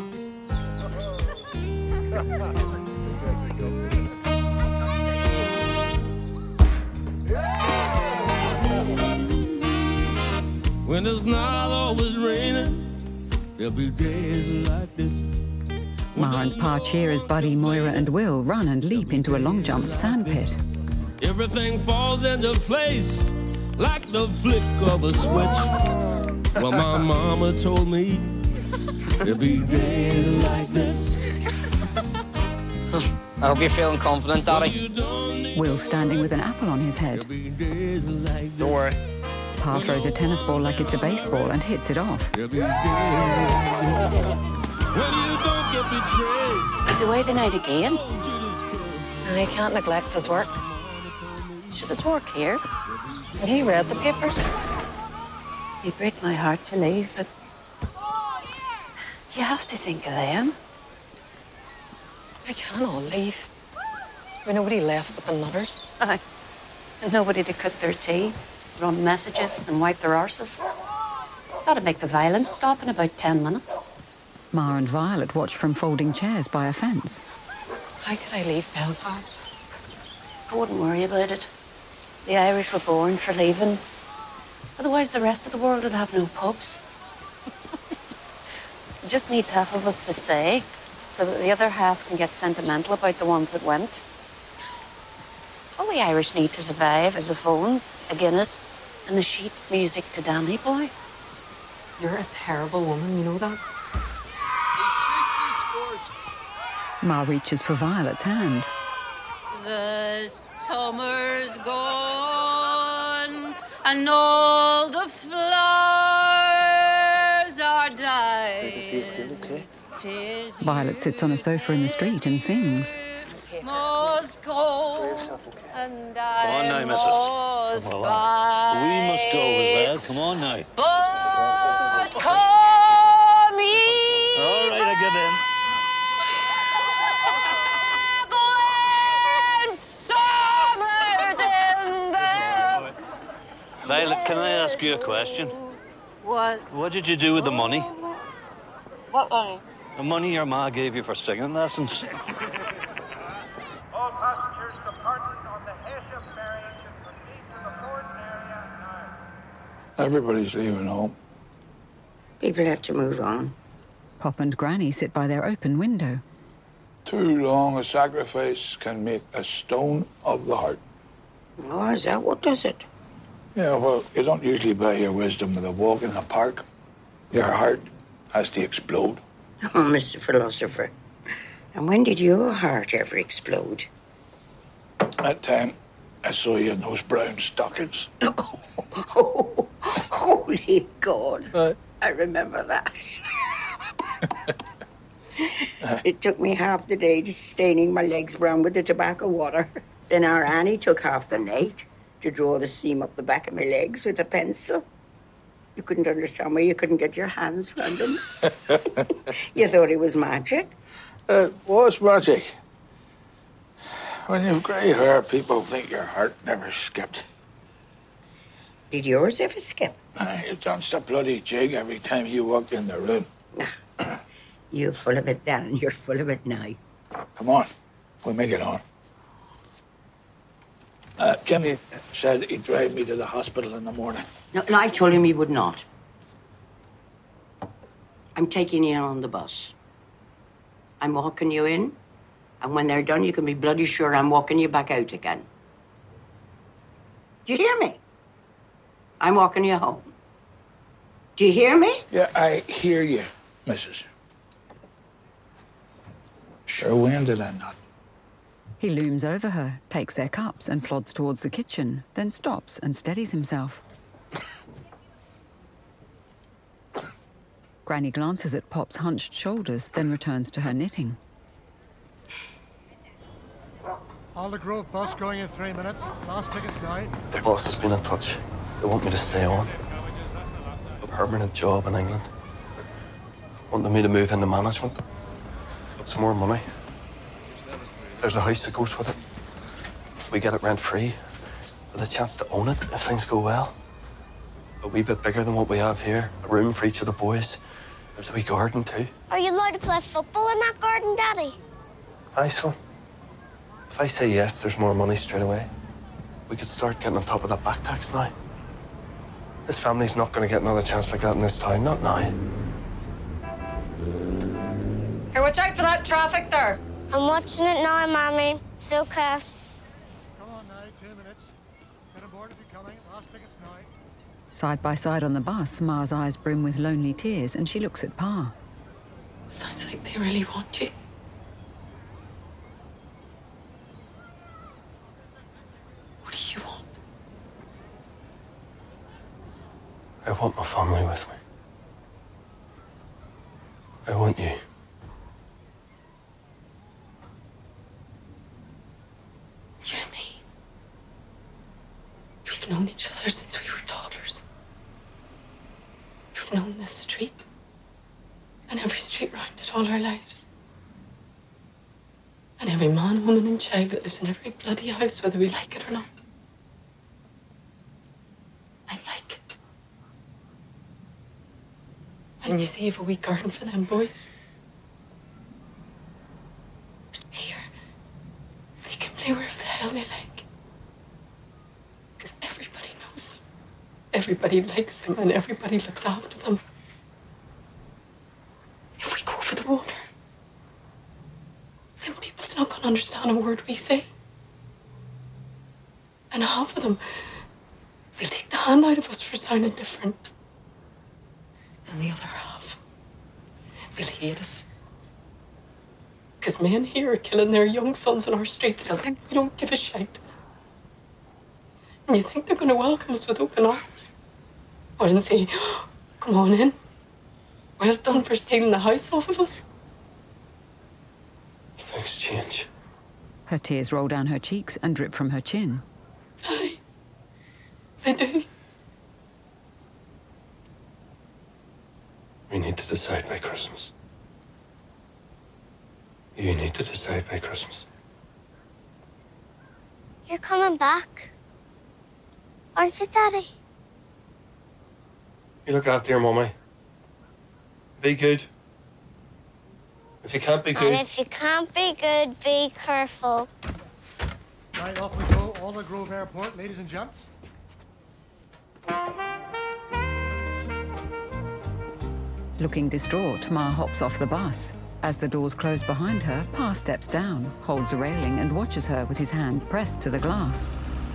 When it's not always raining, there'll be days like this. Ma and Pa cheer as Buddy, Moira and Will run and leap into a long jump sand pit. Everything falls into place like the flick of a switch. Well, my mama told me there'll be days like this. I hope you're feeling confident, Daddy. Will standing with an apple on his head. Don't worry. Pa throws a tennis ball like it's a baseball and hits it off. He's away tonight again. And he can't neglect his work. Should his work here? Have you read the papers? You break my heart to leave, but you have to think of them. We can't all leave. We've nobody left but the nutters. Aye. And nobody to cook their tea, run messages, and wipe their arses. That'd make the violence stop in about ten minutes. Ma and Violet watch from folding chairs by a fence. How could I leave Belfast? I wouldn't worry about it. The Irish were born for leaving. Otherwise, the rest of the world would have no pubs. It just needs half of us to stay, so that the other half can get sentimental about the ones that went. All the Irish need to survive is a phone, a Guinness, and the sheet music to Danny Boy. You're a terrible woman, you know that? Ma reaches for Violet's hand. The summer's gone and all the flowers are dying. Tis Violet sits on a sofa in the street and sings. must go, and I Come on now, missus. must Well, buy. we must go as well. Come on now. But come ye All right, I give in. when summer's in the... Violet, can I ask you a question? What? What did you do with the money? What money? The money your ma gave you for singing lessons. All passengers departing on the Heysham ferry should proceed to the Ford area now. Everybody's leaving home. People have to move on. Pop and Granny sit by their open window. Too long a sacrifice can make a stone of the heart. Oh, is that what does it? Yeah, well, you don't usually buy your wisdom with a walk in the park. Your heart has to explode. Oh, Mister Philosopher. And when did your heart ever explode? That time, I saw you in those brown stockings. Oh, holy God. What? I remember that. It took me half the day just staining my legs brown with the tobacco water. Then our Annie took half the night to draw the seam up the back of my legs with a pencil. You couldn't understand why you couldn't get your hands around them. You thought it was magic. It was magic. When you've grey hair, people think your heart never skipped. Did yours ever skip? Uh, you danced a bloody jig every time you walked in the room. You're full of it then, and you're full of it now. Come on, we'll make it on. Uh, Jimmy said he'd drive me to the hospital in the morning. No, no, I told him he would not. I'm taking you on the bus. I'm walking you in, and when they're done, you can be bloody sure I'm walking you back out again. Do you hear me? I'm walking you home. Do you hear me? Yeah, I hear you, Missus Sure, when did I not? He looms over her, takes their cups and plods towards the kitchen, then stops and steadies himself. Granny glances at Pop's hunched shoulders, then returns to her knitting. Alder Grove bus going in three minutes. Last tickets now. The boss has been in touch. They want me to stay on. A permanent job in England. Wanting me to move into management. Some more money. There's a house that goes with it. We get it rent-free, with a chance to own it if things go well. A wee bit bigger than what we have here. A room for each of the boys. There's a wee garden, too. Are you allowed to play football in that garden, Daddy? Aye, son. If I say yes, there's more money straight away. We could start getting on top of that back tax now. This family's not going to get another chance like that in this town, not now. Here, watch out for that traffic there. I'm watching it now, Mommy. It's okay. Come on now, two minutes. Get on board if you're coming. Last tickets now. Side by side on the bus, Ma's eyes brim with lonely tears and she looks at Pa. Sounds like they really want you. What do you want? I want my family with me. I want you. You and me. We've known each other since we were toddlers. We've known this street and every street round it all our lives. And every man, woman, and child that lives in every bloody house, whether we like it or not. I like it. And you save a wee garden for them boys. Here, they can play wherever the hell they like. Because everybody knows them. Everybody likes them and everybody looks after them. If we go for the water, then people's not going to understand a word we say. And half of them, they'll take the hand out of us for sounding different. And the other half, they'll hate us. Because men here are killing their young sons in our streets. They'll think we don't give a shite. And you think they're going to welcome us with open arms? Or and say, oh, come on in. Well done for stealing the house off of us. Things change. Her tears roll down her cheeks and drip from her chin. Aye, they do. We need to decide by Christmas. You need to decide by Christmas. You're coming back. Aren't you, Daddy? You look after your mummy. Be good. If you can't be good... And if you can't be good, be careful. Right, off we go. Alder Grove Airport, ladies and gents. Looking distraught, Ma hops off the bus. As the doors close behind her, Pa steps down, holds a railing and watches her with his hand pressed to the glass.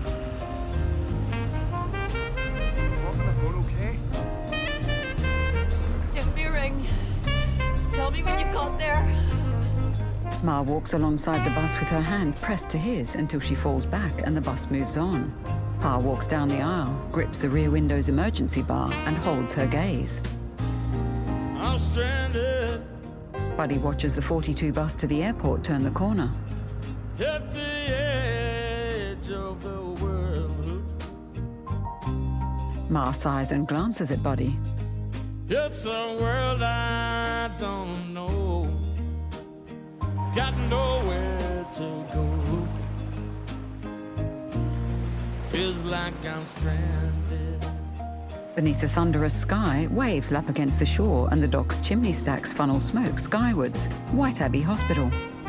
Give me a ring. Tell me when you've got there. Ma walks alongside the bus with her hand pressed to his until she falls back and the bus moves on. Pa walks down the aisle, grips the rear window's emergency bar and holds her gaze. I'm stranded. By Buddy watches the forty-two bus to the airport turn the corner. At the edge of the world. Ma sighs and glances at Buddy. It's a world I don't know. Got nowhere to go. Feels like I'm stranded. Beneath the thunderous sky, waves lap against the shore and the dock's chimney stacks funnel smoke skywards. Whiteabbey Hospital.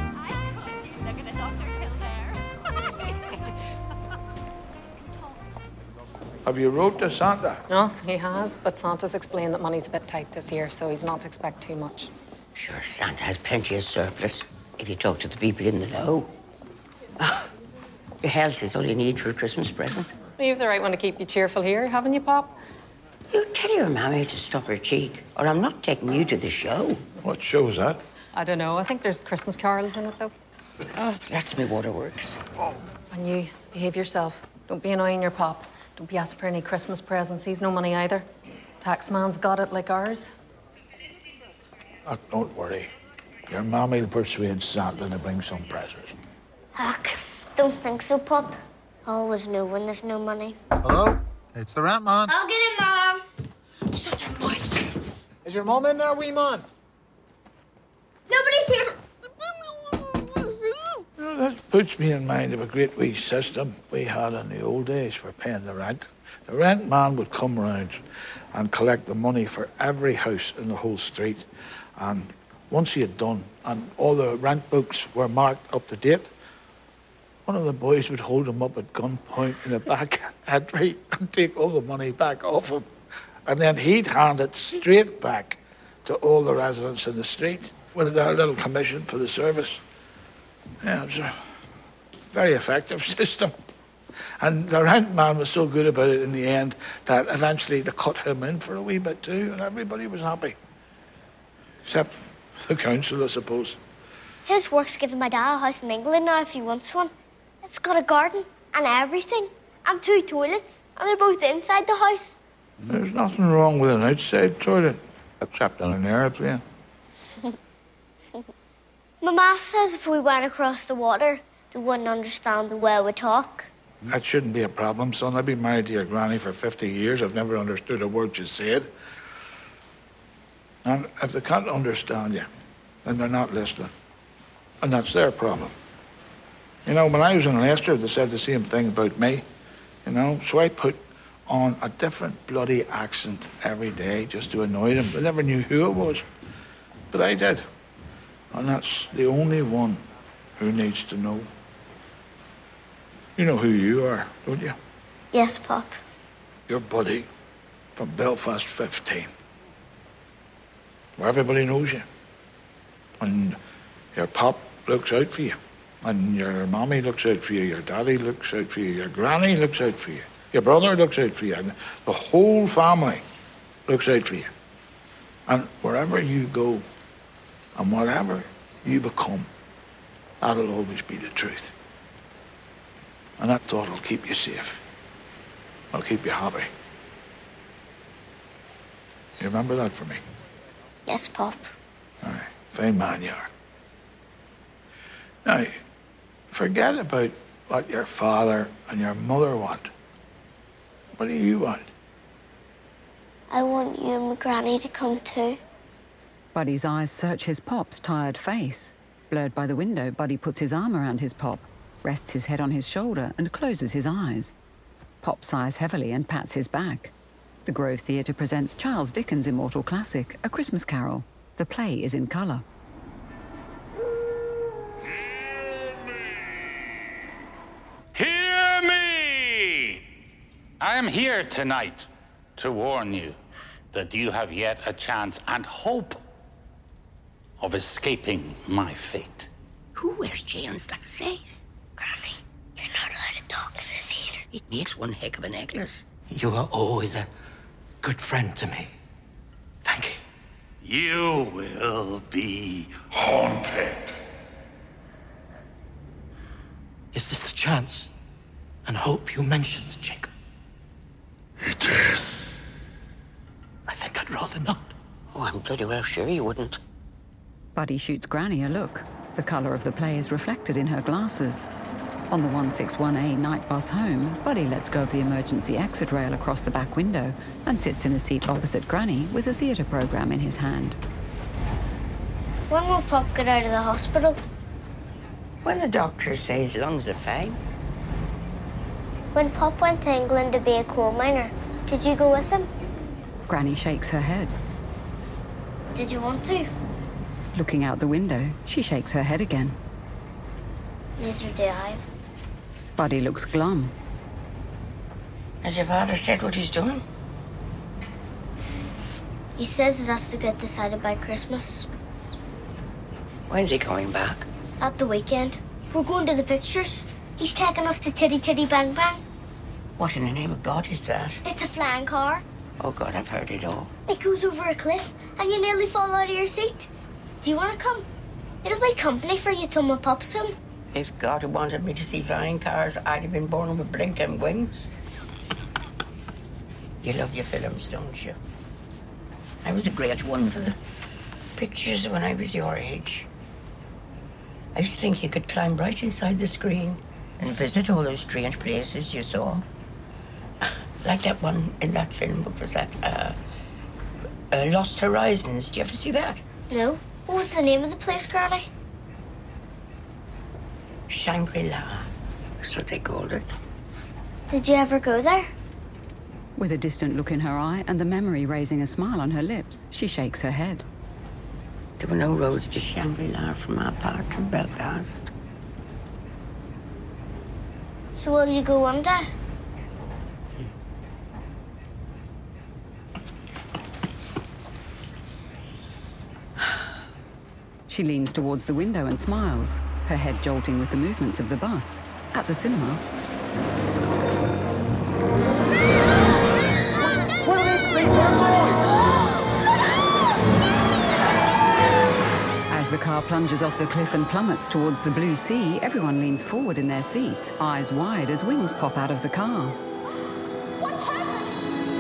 Have you wrote to Santa? No, he has, but Santa's explained that money's a bit tight this year, so he's not expect too much. Sure, Santa has plenty of surplus if you talk to the people in the know. Oh, your health is all you need for a Christmas present. You've the right one to keep you cheerful here, haven't you, Pop? You tell your mammy to stop her cheek, or I'm not taking you to the show. What show is that? I don't know. I think there's Christmas carols in it, though. Oh, that's my waterworks. Oh. And you, behave yourself. Don't be annoying your Pop. Don't be asking for any Christmas presents. He's no money either. Taxman's got it like ours. Oh, don't worry. Your mammy will persuade Santa to bring some presents. Ach, don't think so, Pop. I always know when there's no money. Hello? It's the Rant Man. I'll get it, Mom. Shut your mouth. Is your mum in there, wee man? Nobody's here. You know, that puts me in mind of a great wee system we had in the old days for paying the rent. The rent man would come round and collect the money for every house in the whole street. And once he had done, and all the rent books were marked up to date, one of the boys would hold him up at gunpoint in the back entry and take all the money back off him. And then he'd hand it straight back to all the residents in the street with their little commission for the service. Yeah, it was a very effective system. And the rent man was so good about it in the end that eventually they cut him in for a wee bit too, and everybody was happy. Except the council, I suppose. His work's giving my dad a house in England now if he wants one. It's got a garden and everything, and two toilets, and they're both inside the house. There's nothing wrong with an outside toilet, except on an airplane. My ma says if we went across the water, they wouldn't understand the way we talk. That shouldn't be a problem, son. I've been married to your granny for fifty years. I've never understood a word you said. And if they can't understand you, then they're not listening. And that's their problem. You know, when I was in Leicester, they said the same thing about me. You know, so I put on a different bloody accent every day just to annoy them. They never knew who it was. But I did. And that's the only one who needs to know. You know who you are, don't you? Yes, Pop. Your buddy from Belfast fifteen. Where everybody knows you. And your pop looks out for you. And your mommy looks out for you. Your daddy looks out for you. Your granny looks out for you. Your brother looks out for you. And the whole family looks out for you. And wherever you go and whatever you become, that'll always be the truth. And that thought will keep you safe. It'll keep you happy. You remember that for me? Yes, Pop. Aye, fine man you are. Now, forget about what your father and your mother want. What do you want? I want you and my granny to come too. Buddy's eyes search his Pop's tired face. Blurred by the window, Buddy puts his arm around his Pop, rests his head on his shoulder and closes his eyes. Pop sighs heavily and pats his back. The Grove Theatre presents Charles Dickens' immortal classic, A Christmas Carol. The play is in colour. Hear me! I am here tonight to warn you that you have yet a chance and hope of escaping my fate. Who wears chains that says? Granny, you're not allowed to talk in the theatre. It makes one heck of a necklace. You are always a good friend to me. Thank you. You will be haunted. Is this the chance and hope you mentioned, Jacob? It is. I think I'd rather not. Oh, I'm bloody well sure you wouldn't. Buddy shoots Granny a look. The colour of the play is reflected in her glasses. On the one sixty-one A night bus home, Buddy lets go of the emergency exit rail across the back window and sits in a seat opposite Granny with a theatre programme in his hand. When will Pop get out of the hospital? When the doctor says his lungs are fine. When Pop went to England to be a coal miner, did you go with him? Granny shakes her head. Did you want to? Looking out the window, she shakes her head again. Neither did I. Buddy looks glum. Has your father said what he's doing? He says it has to get decided by Christmas. When's he coming back? At the weekend. We're going to the pictures. He's taking us to Titty Titty Bang Bang. What in the name of God is that? It's a flying car. Oh, God, I've heard it all. It goes over a cliff, and you nearly fall out of your seat. Do you want to come? It'll be company for you till my Pop's home. If God had wanted me to see flying cars, I'd have been born with blinking wings. You love your films, don't you? I was a great one for the pictures when I was your age. I used to think you could climb right inside the screen and visit all those strange places you saw. Like that one in that film, what was that? Uh, uh, Lost Horizons. Did you ever see that? No. What was the name of the place, Granny? Shangri-La. That's what they called it. Did you ever go there? With a distant look in her eye and the memory raising a smile on her lips, she shakes her head. There were no roads to Shangri-La from our part in Belfast. So will you go one day? She leans towards the window and smiles, her head jolting with the movements of the bus. At the cinema... What do they think they're going? As the car plunges off the cliff and plummets towards the blue sea, everyone leans forward in their seats, eyes wide as wings pop out of the car. What's happening?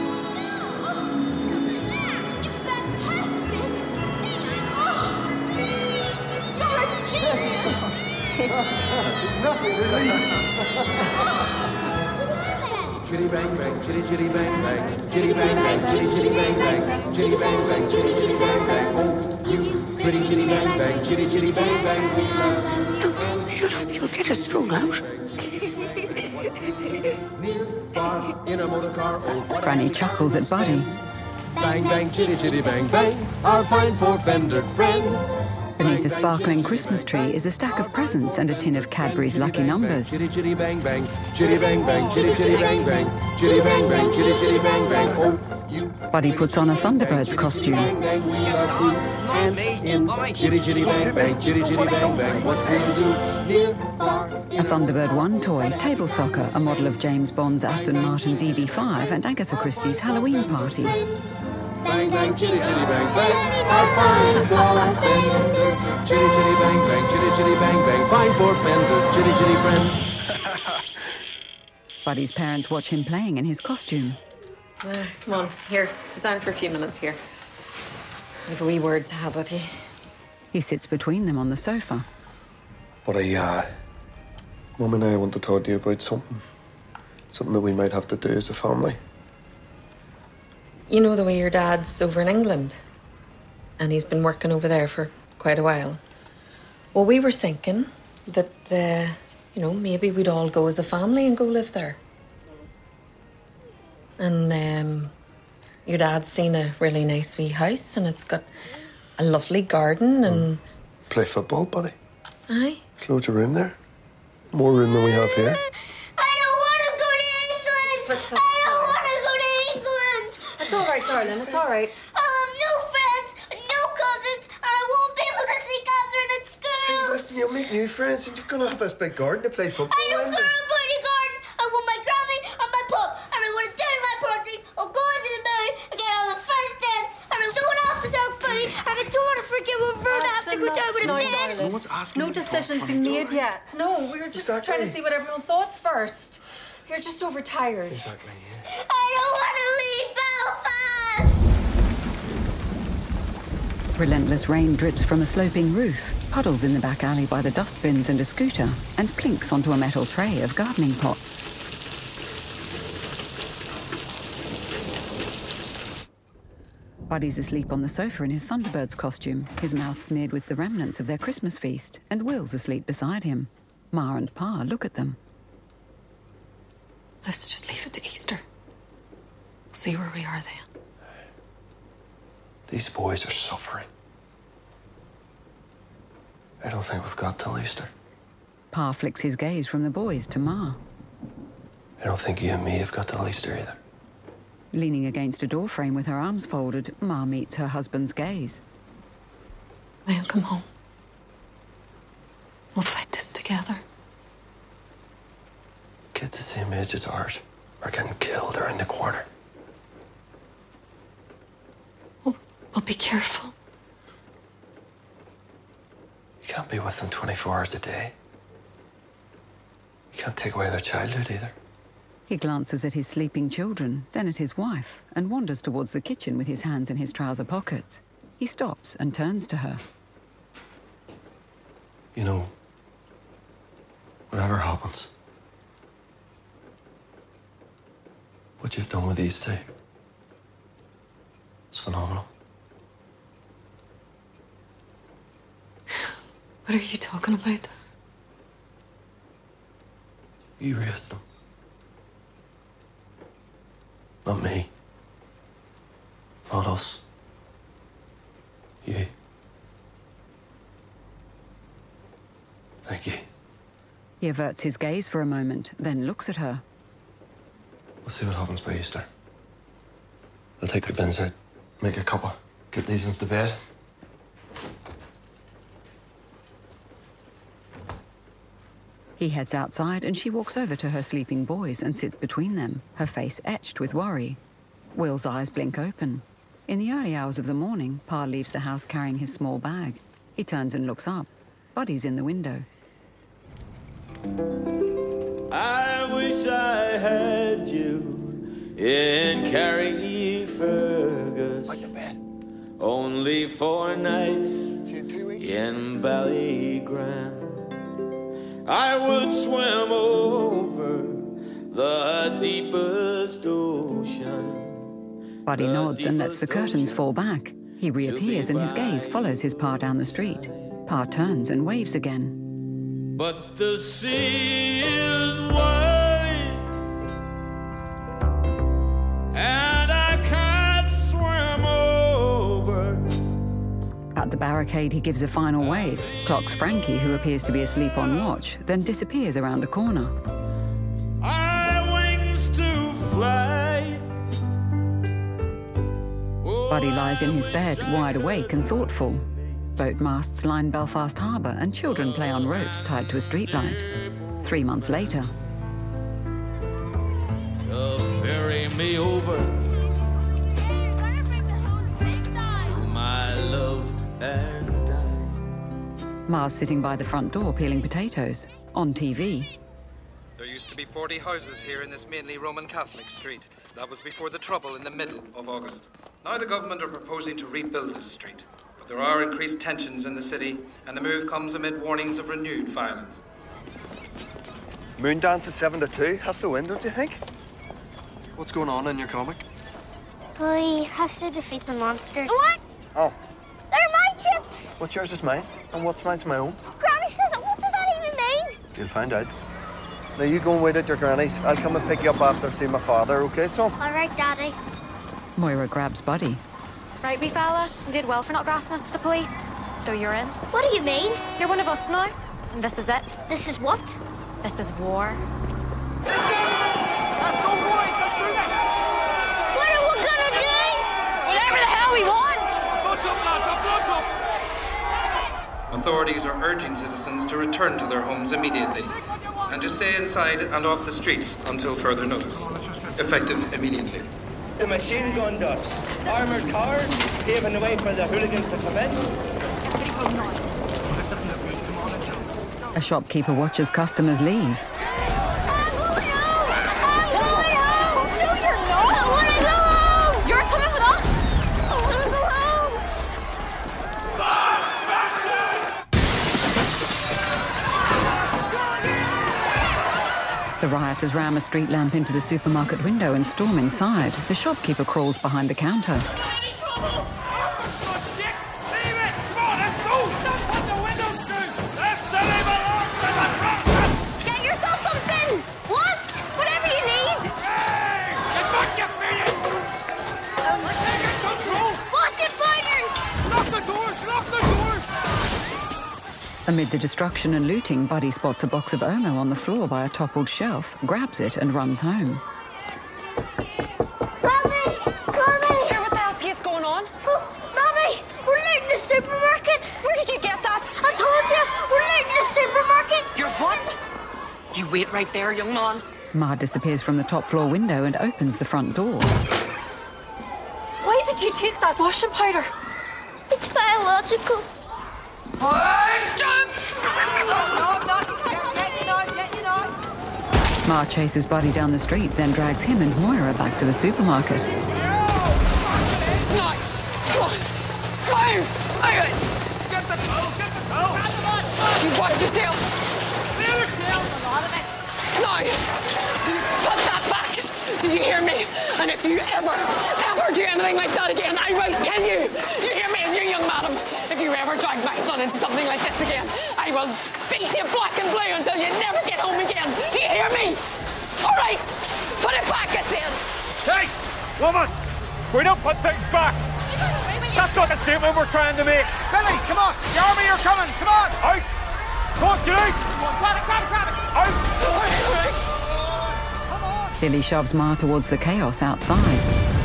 Oh, it's fantastic! Oh, you're a genius! It's nothing, really. Chitty bang bang, chitty chitty bang bang, chitty bang bang, chitty chitty bang bang, chitty bang bang, chitty chitty bang bang. Oh, you pretty chitty bang bang, chitty chitty bang bang. We love you. Shut up, you'll get us thrown out. Near, far, in a motor car. Oh, Granny chuckles at Buddy. Bang bang, chitty chitty bang bang, our fine four-fendered friend. Beneath a sparkling Christmas tree is a stack of presents and a tin of Cadbury's Lucky Numbers. Chitty chitty bang bang, chitty bang bang, chitty chitty bang bang, chitty bang bang, chitty chitty bang bang. Oh, you. Buddy puts on a Thunderbird's costume. Chitty chitty bang bang, chitty chitty bang bang. What will you do? Near, far. A Thunderbird one toy, table soccer, a model of James Bond's Aston Martin D B five and Agatha Christie's Halloween party. Bang bang, chitty chitty bang bang, our fine four-fender. Chitty chitty bang bang, chitty chitty bang bang, fine four-fender, chitty chitty friend. Buddy's parents watch him playing in his costume. Uh, come on, here, sit down for a few minutes here. I have a wee word to have with you. He sits between them on the sofa. But I, uh, Mum and I want to talk to you about something. Something that we might have to do as a family. You know the way your dad's over in England? And he's been working over there for quite a while. Well, we were thinking that, uh, you know, maybe we'd all go as a family and go live there. And um, your dad's seen a really nice wee house and it's got a lovely garden and... Play football, buddy. Aye. There's loads of room there. More room than we have here. I don't want to go to England! Switch that. I don't want to go to England! It's all right, darling, it's all right. I'll have no friends, no cousins, and I won't be able to see Catherine at school! Listen, you'll make new friends and you're going to have this big garden to play football I don't in. care about a garden! I want my granny and my pup, and I want to do my project, or go into the moon and get on the first desk, and I don't have to talk buddy, and I don't want to forget what road I have to go down with a dad! No one's asking no decision's been made yet. No, we were just exactly. trying to see what everyone thought first. You're just overtired. Exactly, yeah. I don't want to leave Belfast! Relentless rain drips from a sloping roof, puddles in the back alley by the dustbins and a scooter, and plinks onto a metal tray of gardening pots. Buddy's asleep on the sofa in his Thunderbirds costume, his mouth smeared with the remnants of their Christmas feast, and Will's asleep beside him. Ma and Pa look at them. Let's just leave it to Easter. See where we are then. These boys are suffering. I don't think we've got till Easter. Pa flicks his gaze from the boys to Ma. I don't think you and me have got till Easter either. Leaning against a doorframe with her arms folded, Ma meets her husband's gaze. They'll come home. We'll fight this together. Kids the same age as ours are getting killed around the corner. We'll, we'll be careful. You can't be with them twenty-four hours a day. You can't take away their childhood either. He glances at his sleeping children, then at his wife, and wanders towards the kitchen with his hands in his trouser pockets. He stops and turns to her. You know, whatever happens, what you've done with these two, it's phenomenal. What are you talking about? You raised them. Not me. Not us. You. Thank you. He averts his gaze for a moment, then looks at her. We'll see what happens by Easter. I'll take the bins out, make a cuppa, get these into bed. He heads outside and she walks over to her sleeping boys and sits between them, her face etched with worry. Will's eyes blink open. In the early hours of the morning, Pa leaves the house carrying his small bag. He turns and looks up. Buddy's in the window. I wish I had you in Carrickfergus. Only four nights in Ballygrand. I would swim over the deepest ocean. Buddy nods and lets the curtains fall back. He reappears and his gaze follows his Pa down the street. Pa turns and waves again. But the sea is wide, and I can't swim over. At the barricade, he gives a final wave, clocks Frankie, who appears to be asleep on watch, then disappears around a corner. I wings to fly. Buddy lies in his bed, wide awake and thoughtful. Boat masts line Belfast Harbour and children play on ropes tied to a streetlight. Three months later. To ferry me over to my love and die. Ma's sitting by the front door peeling potatoes. On T V. There used to be forty houses here in this mainly Roman Catholic street. That was before the Trouble in the middle of August. Now the government are proposing to rebuild this street. But there are increased tensions in the city, and the move comes amid warnings of renewed violence. Moon dance is seven to two. Has to win, don't you think? What's going on in your comic? Boy has to defeat the monster. What? Oh. They're my chips! What's yours is mine, and what's mine's my own. Granny says it. What does that even mean? You'll find out. Now you go and wait at your granny's. I'll come and pick you up after I've seen my father, okay, son? All right, Daddy. Moira grabs Buddy. Right, wee fella, you did well for not grassing us to the police. So you're in. What do you mean? You're one of us now, and this is it. This is what? This is war. Let's go, boys! Let's do this! What are we gonna do? Whatever the hell we want! Blood's up, lads! Blood's up! Authorities are urging citizens to return to their homes immediately and to stay inside and off the streets until further notice. Effective immediately. The machine gun dust. Armoured cars, paving the way for the hooligans to commence. A shopkeeper watches customers leave. The rioters ram a street lamp into the supermarket window and storm inside. The shopkeeper crawls behind the counter. Get yourself something! What? Whatever you need! Hey! Get back, you finish! What's it fighting? Lock the doors! Lock the doors! Amid the destruction and looting, Buddy spots a box of Omo on the floor by a toppled shelf, grabs it and runs home. Mommy! Mommy! Here, what the hell's here's going on? Oh, Mommy! We're looting the supermarket! Where did you get that? I told you! We're looting the supermarket! You're what? You wait right there, young man. Ma disappears from the top floor window and opens the front door. Why did you take that washing powder? It's biological. No, no, Get you out, get you out. Ma chases Buddy down the street, then drags him and Moira back to the supermarket. No! Come on! Move! Move it! Get the toe! Get the toe! You watch yourself! No! Put that back! Did you hear me? And if you ever, ever do anything like that again, I will kill you! You hear me? And you, young madam, if you ever drag my son into something like this again, I will beat you black and blue until you never get home again! Do you hear me? All right! Put it back, I said! Hey! Woman! We don't put things back! That's not the statement we're trying to make! Billy, come on! The army are coming! Come on! Out! Come on, get out! Grab it, grab it, grab it! Out! Billy shoves Ma towards the chaos outside.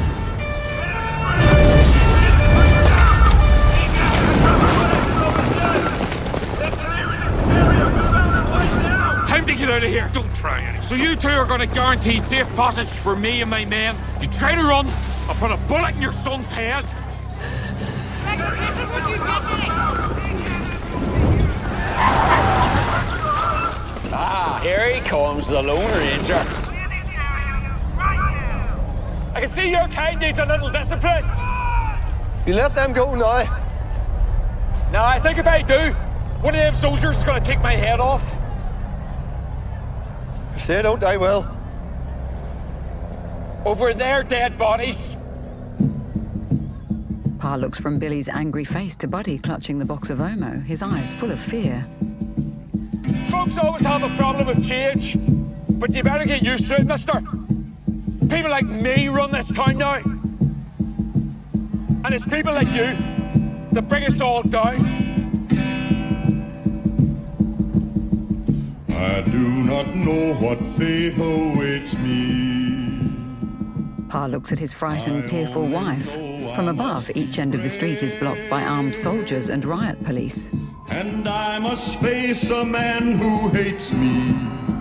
Time to get out of here! Don't try any. So you two are going to guarantee safe passage for me and my men. You try to run, I'll put a bullet in your son's head. Ah, here he comes, the Lone Ranger. I can see your kind needs a little discipline. You let them go now. No, I think if I do, one of them soldiers is going to take my head off. If they don't, I will. Over their dead bodies. Pa looks from Billy's angry face to Buddy clutching the box of Omo, his eyes full of fear. Folks always have a problem with change, but you better get used to it, mister. People like me run this town now. And it's people like you that bring us all down. I do not know what fate awaits me. Pa looks at his frightened, tearful wife. From above, each end of the street is blocked by armed soldiers and riot police. And I must face a man who hates me.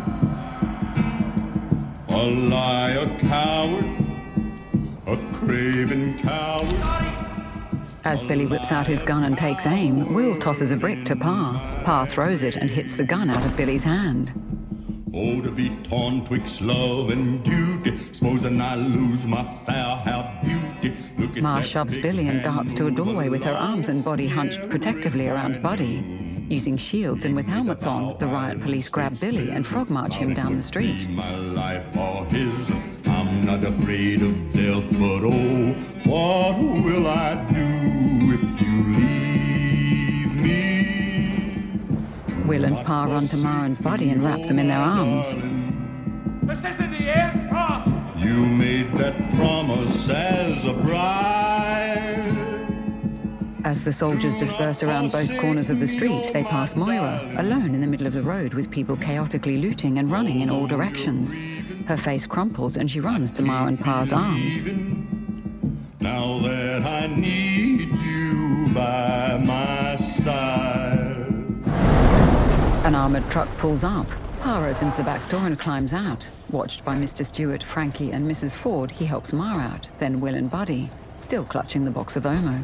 A liar, a coward, a craven coward. As Billy whips out his gun and takes aim, Will tosses a brick to Pa. Pa throws it and hits the gun out of Billy's hand. Oh, to be torn twixt love and duty, supposing I lose my fair hair beauty. Look at Ma that shoves big Billy and hand darts to a doorway move with her arms and body hunched along. protectively around Buddy. Using shields and with helmets on, the riot police grab Billy and frog march him down the street. My life or his, I'm not afraid of death, but oh, what will I do if you leave me? Will and Pa run to Ma and Buddy and wrap them in their arms. This isn't the end, Pa! You made that promise as a bride. As the soldiers disperse around both corners of the street, they pass Moira, alone in the middle of the road with people chaotically looting and running in all directions. Her face crumples and she runs to Ma and Pa's arms. Now that I need you by my side. An armoured truck pulls up. Pa opens the back door and climbs out. Watched by Mister Stewart, Frankie and Missus Ford, he helps Ma out, then Will and Buddy, still clutching the box of Omo.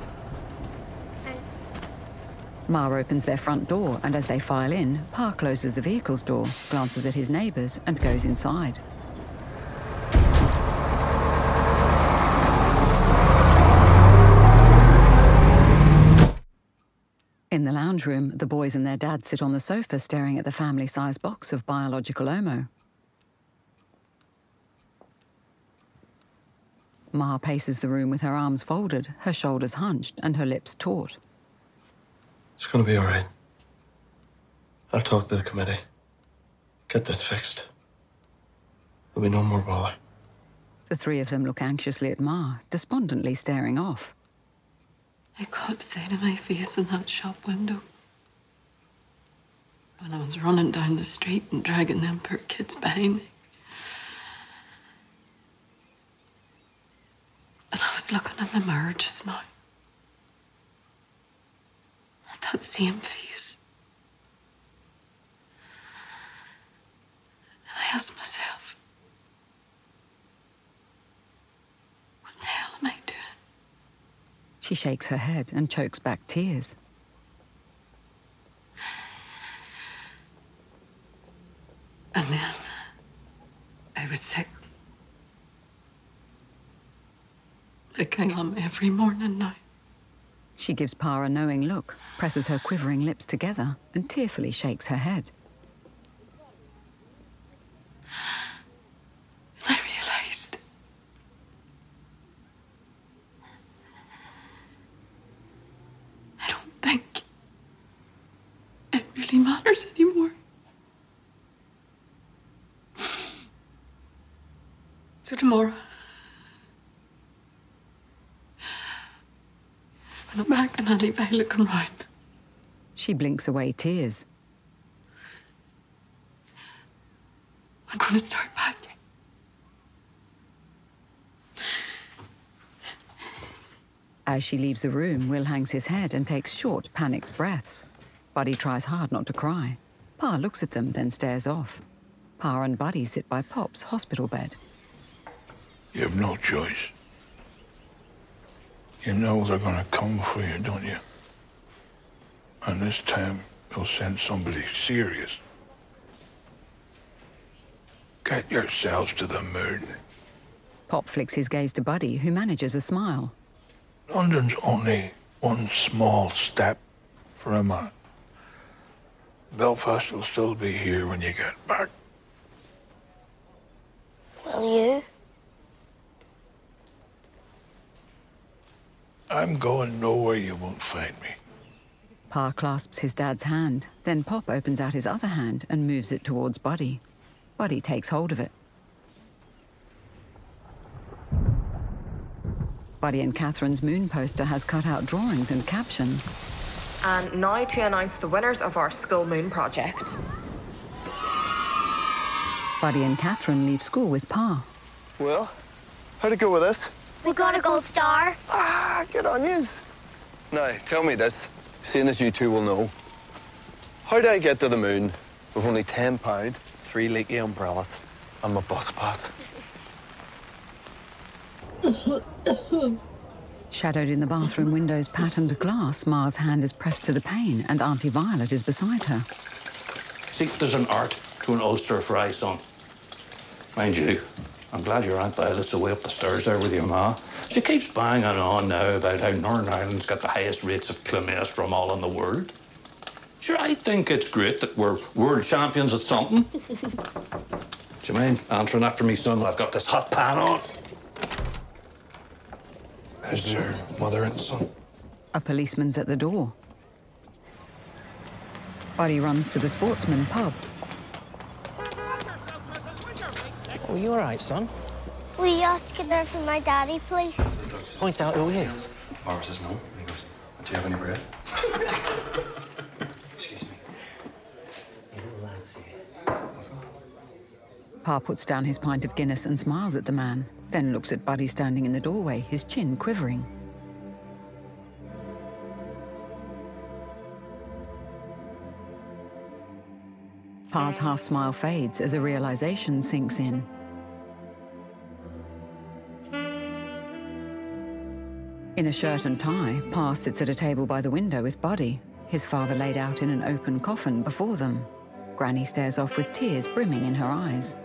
Ma opens their front door, and as they file in, Pa closes the vehicle's door, glances at his neighbours, and goes inside. In the lounge room, the boys and their dad sit on the sofa staring at the family-sized box of biological Omo. Ma paces the room with her arms folded, her shoulders hunched, and her lips taut. It's gonna be all right. I'll talk to the committee. Get this fixed. There'll be no more bother. The three of them look anxiously at Ma, despondently staring off. I got sight of my face in that shop window when I was running down the street and dragging them poor kids behind me. And I was looking in the mirror just now. At that same face. And I asked myself, what the hell am I doing? She shakes her head and chokes back tears. And then I was sick. Like I am every morning now. She gives Pa a knowing look, presses her quivering lips together, and tearfully shakes her head. I realized I don't think it really matters anymore. So tomorrow, when I'm back in Auntie Bay looking round, She blinks away tears. I'm going to start back. As she leaves the room, Will hangs his head and takes short, panicked breaths. Buddy tries hard not to cry. Pa looks at them, then stares off. Pa and Buddy sit by Pop's hospital bed. You have no choice. You know they're gonna come for you, don't you? And this time, they'll send somebody serious. Get yourselves to the moon. Pop flicks his gaze to Buddy, who manages a smile. London's only one small step for a man. Belfast will still be here when you get back. Will you? I'm going nowhere you won't find me. Pa clasps his dad's hand, then Pop opens out his other hand and moves it towards Buddy. Buddy takes hold of it. Buddy and Catherine's moon poster has cut-out drawings and captions. And now to announce the winners of our School Moon project. Buddy and Catherine leave school with Pa. Well, how'd it go with this? We got a gold star. Ah, good on yous. Now, tell me this, seeing as you two will know. How do I get to the moon with only ten pound, three leaky umbrellas, and my bus pass? Shadowed in the bathroom window's patterned glass, Ma's hand is pressed to the pane and Auntie Violet is beside her. See, there's an art to an Ulster fry, son. Mind you, I'm glad your Aunt Violet's away up the stairs there with your ma. She keeps banging on now about how Northern Ireland's got the highest rates of chlamydia all in the world. Sure, I think it's great that we're world champions at something. Do you mind answering after me, son? I've got this hot pan on. How's your mother and son? A policeman's at the door. Buddy runs to the Sportsman pub. Oh, you all right, son? Will you ask it there for my daddy, please? Point out who he is. Barbara says no. He goes, do you have any bread? Excuse me. Pa puts down his pint of Guinness and smiles at the man, then looks at Buddy standing in the doorway, his chin quivering. Pa's half-smile fades as a realization sinks in. In a shirt and tie, Pa sits at a table by the window with Buddy, his father laid out in an open coffin before them. Granny stares off with tears brimming in her eyes.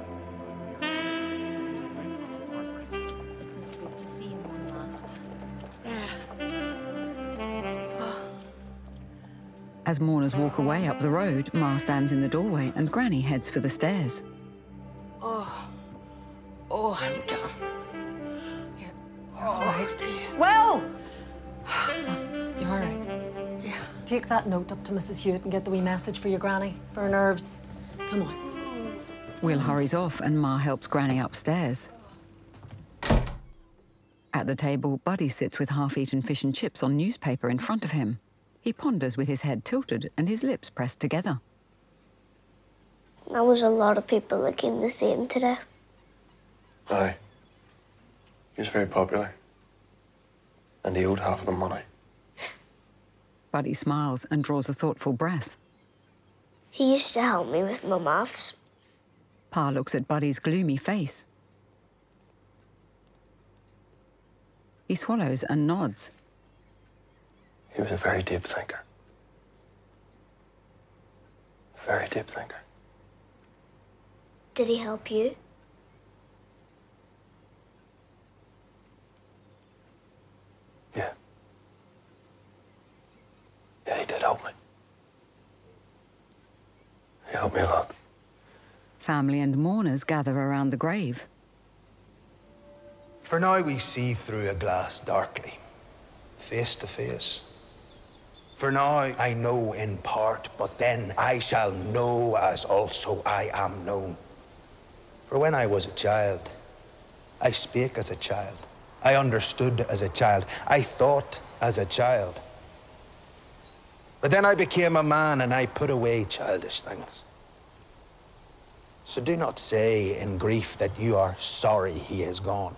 As mourners walk away up the road, Ma stands in the doorway and Granny heads for the stairs. Oh, oh, I'm done. All right. Well, you're all right. Yeah. Take that note up to Missus Hewitt and get the wee message for your granny, for her nerves. Come on. Will hurries off and Ma helps Granny upstairs. At the table, Buddy sits with half-eaten fish and chips on newspaper in front of him. He ponders with his head tilted and his lips pressed together. There was a lot of people that came to see him today. Aye. He was very popular. And he owed half of the money. Buddy smiles and draws a thoughtful breath. He used to help me with my maths. Pa looks at Buddy's gloomy face. He swallows and nods. He was a very deep thinker. Very deep thinker. Did he help you? Yeah. Yeah, he did help me. He helped me a lot. Family and mourners gather around the grave. For now we see through a glass darkly, face to face. For now I know in part, but then I shall know as also I am known. For when I was a child, I spake as a child. I understood as a child. I thought as a child. But then I became a man and I put away childish things. So do not say in grief that you are sorry he is gone.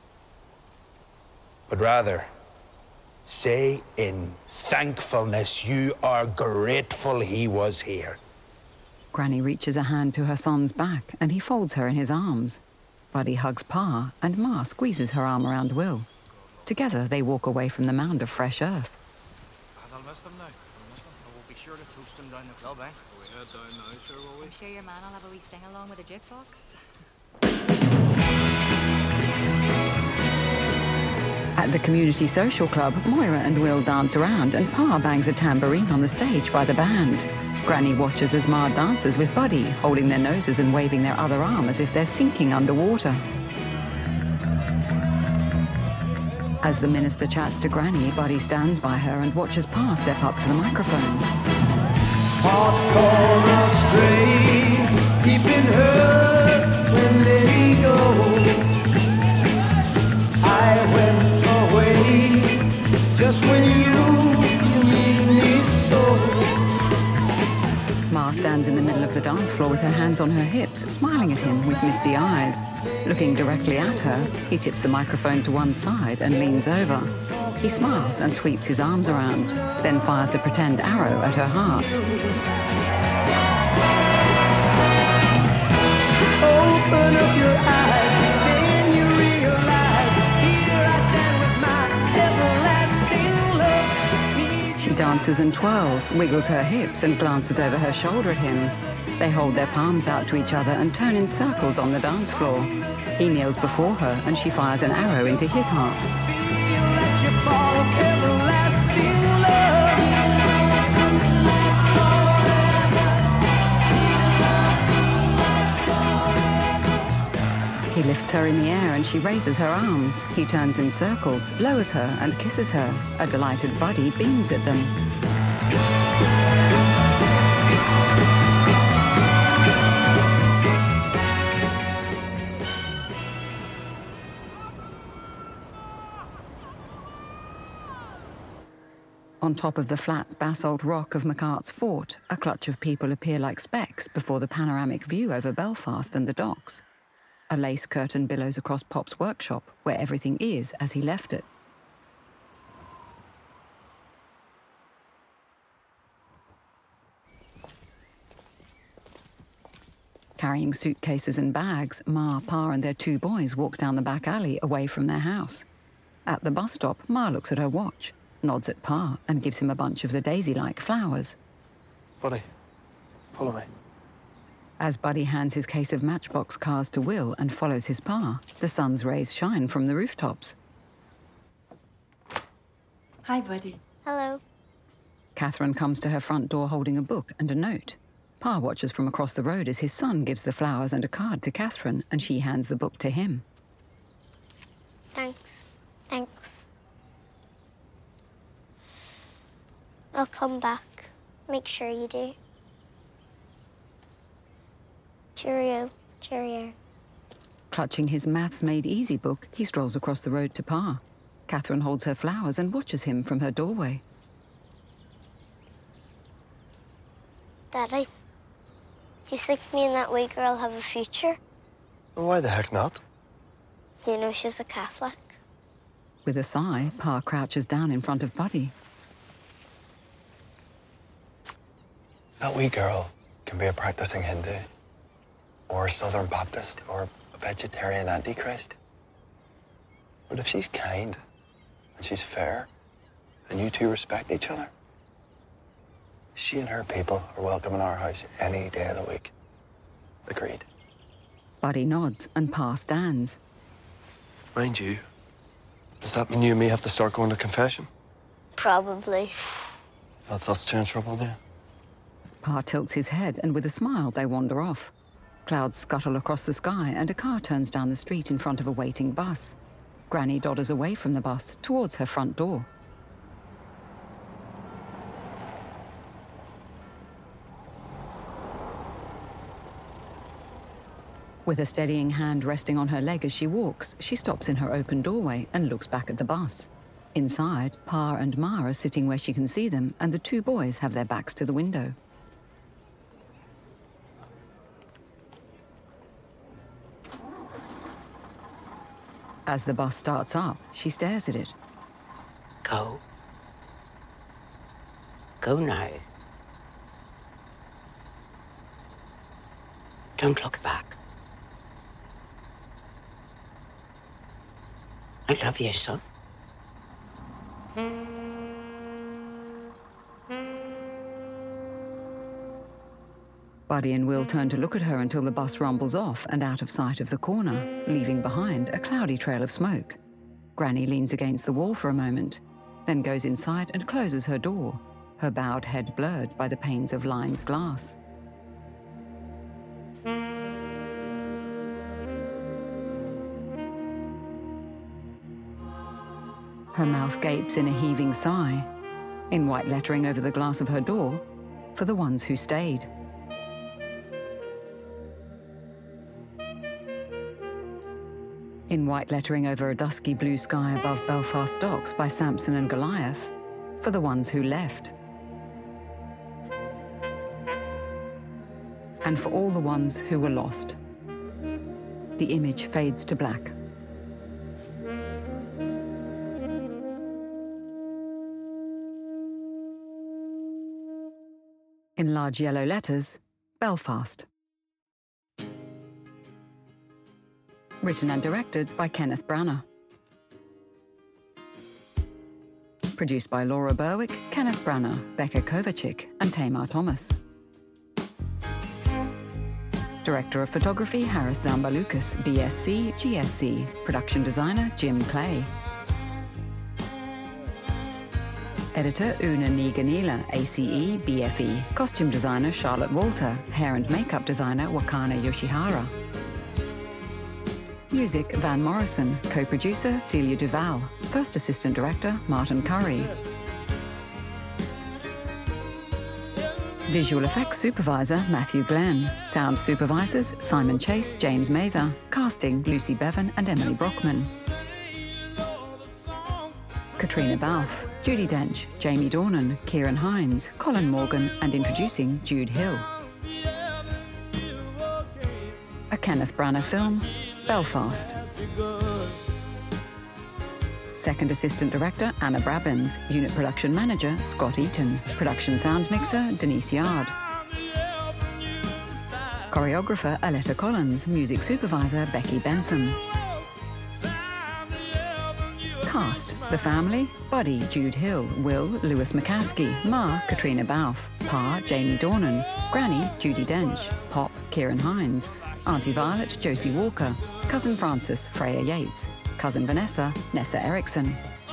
But rather, say in thankfulness you are grateful he was here. Granny reaches a hand to her son's back and he folds her in his arms. Buddy hugs Pa and Ma squeezes her arm around Will. Together they walk away from the mound of fresh earth. I'll miss them now. I'll miss them. We'll be sure to toast them down the club, eh? We head down now, sure will we? I'm sure your man will have a wee sing-along with a jukebox. At the community social club, Moira and Will dance around and Pa bangs a tambourine on the stage by the band. Granny watches as Ma dances with Buddy, holding their noses and waving their other arm as if they're sinking underwater. As the minister chats to Granny, Buddy stands by her and watches Pa step up to the microphone. Hearts gone astray, keeping her when they go. I went away just when you need me so. Ma stands in the middle of the dance floor with her hands on her hips, smiling at him with misty eyes. Looking directly at her, he tips the microphone to one side and leans over. He smiles and sweeps his arms around, then fires a pretend arrow at her heart. Open up your eyes, then you realize, here I stand with my everlasting love. She dances and twirls, wiggles her hips and glances over her shoulder at him. They hold their palms out to each other and turn in circles on the dance floor. He kneels before her and she fires an arrow into his heart. He lifts her in the air and she raises her arms. He turns in circles, lowers her and kisses her. A delighted Buddy beams at them. On top of the flat basalt rock of McCart's Fort, a clutch of people appear like specks before the panoramic view over Belfast and the docks. A lace curtain billows across Pop's workshop, where everything is as he left it. Carrying suitcases and bags, Ma, Pa and their two boys walk down the back alley away from their house. At the bus stop, Ma looks at her watch, nods at Pa and gives him a bunch of the daisy-like flowers. Buddy, follow me. As Buddy hands his case of Matchbox cars to Will and follows his Pa, the sun's rays shine from the rooftops. Hi, Buddy. Hello. Catherine comes to her front door holding a book and a note. Pa watches from across the road as his son gives the flowers and a card to Catherine, and she hands the book to him. Thanks. I come back. Make sure you do. Cheerio. Cheerio. Clutching his Maths Made Easy book, he strolls across the road to Pa. Catherine holds her flowers and watches him from her doorway. Daddy, do you think me and that wee girl have a future? Why the heck not? You know she's a Catholic. With a sigh, Pa crouches down in front of Buddy. That wee girl can be a practicing Hindu, or a Southern Baptist, or a vegetarian Antichrist. But if she's kind, and she's fair, and you two respect each other, she and her people are welcome in our house any day of the week. Agreed. Buddy nods and Pa stands. Mind you, does that mean you and me have to start going to confession? Probably. That's us two in trouble then. Pa tilts his head, and with a smile, they wander off. Clouds scuttle across the sky, and a car turns down the street in front of a waiting bus. Granny dodders away from the bus, towards her front door. With a steadying hand resting on her leg as she walks, she stops in her open doorway and looks back at the bus. Inside, Pa and Ma are sitting where she can see them, and the two boys have their backs to the window. As the bus starts up, she stares at it. Go. Go now. Don't look back. I love you, son. Buddy and Will turn to look at her until the bus rumbles off and out of sight of the corner, leaving behind a cloudy trail of smoke. Granny leans against the wall for a moment, then goes inside and closes her door, her bowed head blurred by the panes of lined glass. Her mouth gapes in a heaving sigh, in white lettering over the glass of her door, for the ones who stayed. In white lettering over a dusky blue sky above Belfast docks by Samson and Goliath, for the ones who left. And for all the ones who were lost. The image fades to black. In large yellow letters, Belfast. Written and directed by Kenneth Branagh. Produced by Laura Berwick, Kenneth Branagh, Becca Kovacic, and Tamar Thomas. Director of Photography, Harris Zambalukas, B S c, G S c. Production designer, Jim Clay. Editor, Una Niganila, A C E, B F E. Costume designer, Charlotte Walter. Hair and makeup designer, Wakana Yoshihara. Music, Van Morrison. Co-producer, Celia Duval. First Assistant Director, Martin Curry. Visual Effects Supervisor, Matthew Glenn. Sound Supervisors, Simon Chase, James Mather. Casting, Lucy Bevan and Emily Brockman. Katrina Balfe, Judi Dench, Jamie Dornan, Kieran Hines, Colin Morgan, and introducing Jude Hill. A Kenneth Branagh film, Belfast. Second Assistant Director, Anna Brabbins. Unit Production Manager, Scott Eaton. Production Sound Mixer, Denise Yard. Choreographer, Aletta Collins. Music Supervisor, Becky Bentham. Cast, The Family, Buddy, Jude Hill. Will, Lewis McCaskey. Ma, Katrina Balfe. Pa, Jamie Dornan. Granny, Judi Dench. Pop, Kieran Hines. Auntie Violet, Josie Walker. Cousin Francis, Freya Yates. Cousin Vanessa, Nessa Erickson.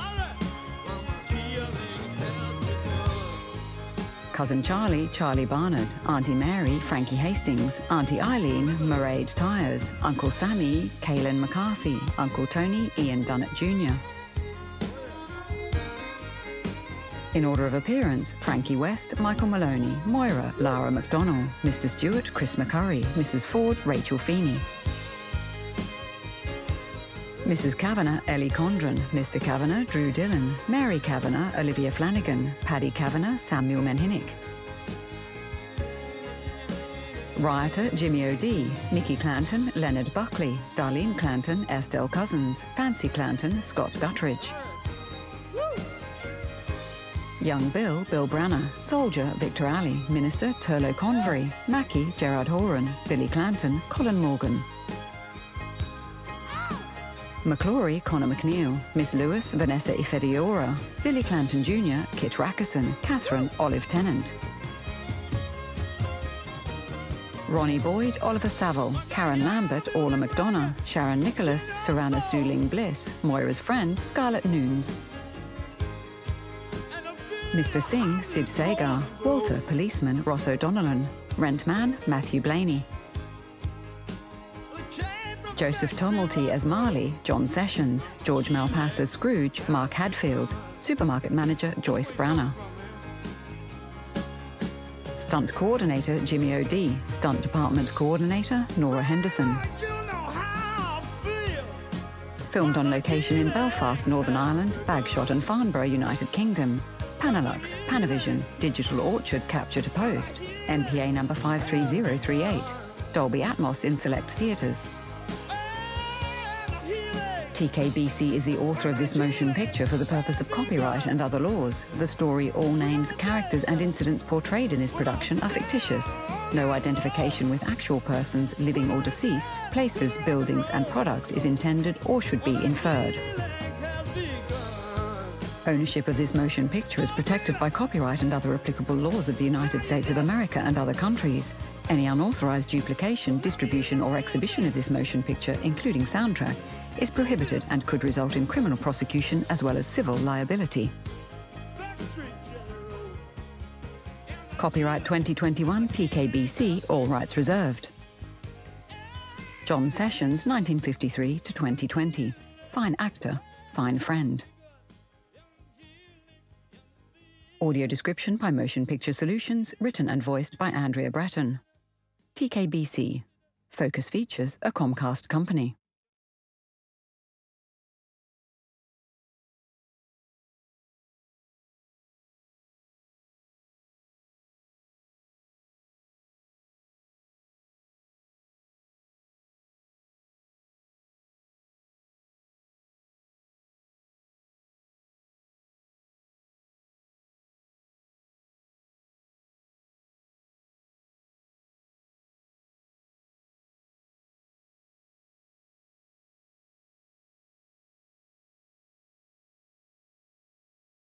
Cousin Charlie, Charlie Barnard. Auntie Mary, Frankie Hastings. Auntie Eileen, Mairead Tyers. Uncle Sammy, Kaylin McCarthy. Uncle Tony, Ian Dunnett Junior In order of appearance, Frankie West, Michael Maloney, Moira, Lara McDonnell, Mister Stewart, Chris McCurry, Missus Ford, Rachel Feeney. Missus Kavanagh, Ellie Condren, Mister Kavanagh, Drew Dillon, Mary Kavanagh, Olivia Flanagan, Paddy Kavanagh, Samuel Menhinnick. Rioter, Jimmy O'Dea, Mickey Clanton, Leonard Buckley, Darlene Clanton, Estelle Cousins, Fancy Clanton, Scott Guttridge. Young Bill, Bill Branner, Soldier, Victor Alley, Minister, Turlo Convery, Mackie, Gerard Horan, Billy Clanton, Colin Morgan. McClory, Connor McNeil, Miss Lewis, Vanessa Ifediora, Billy Clanton Junior, Kit Rackerson, Catherine, Olive Tennant. Ronnie Boyd, Oliver Saville, Karen Lambert, Orla McDonough, Sharon Nicholas, Sarana Suling Bliss, Moira's friend, Scarlett Noons. Mister Singh, Sid Sagar, Walter, Policeman, Ross O'Donnellan, Rentman, Matthew Blaney. Joseph Tumulty as Marley, John Sessions, George Malpass as Scrooge, Mark Hadfield, Supermarket Manager, Joyce Branner. Stunt Coordinator, Jimmy O'Dea, Stunt Department Coordinator, Nora Henderson. Filmed on location in Belfast, Northern Ireland, Bagshot and Farnborough, United Kingdom. Panelux, Panavision, Digital Orchard Capture to Post, M P A number five three zero three eight, Dolby Atmos in select theatres. T K B C is the author of this motion picture for the purpose of copyright and other laws. The story, all names, characters and incidents portrayed in this production are fictitious. No identification with actual persons, living or deceased, places, buildings and products is intended or should be inferred. Ownership of this motion picture is protected by copyright and other applicable laws of the United States of America and other countries. Any unauthorized duplication, distribution or exhibition of this motion picture, including soundtrack, is prohibited and could result in criminal prosecution as well as civil liability. Copyright twenty twenty-one T K B C, all rights reserved. John Sessions, nineteen fifty-three to twenty twenty. Fine actor, fine friend. Audio description by Motion Picture Solutions, written and voiced by Andrea Breton. T K B C. Focus Features, a Comcast company.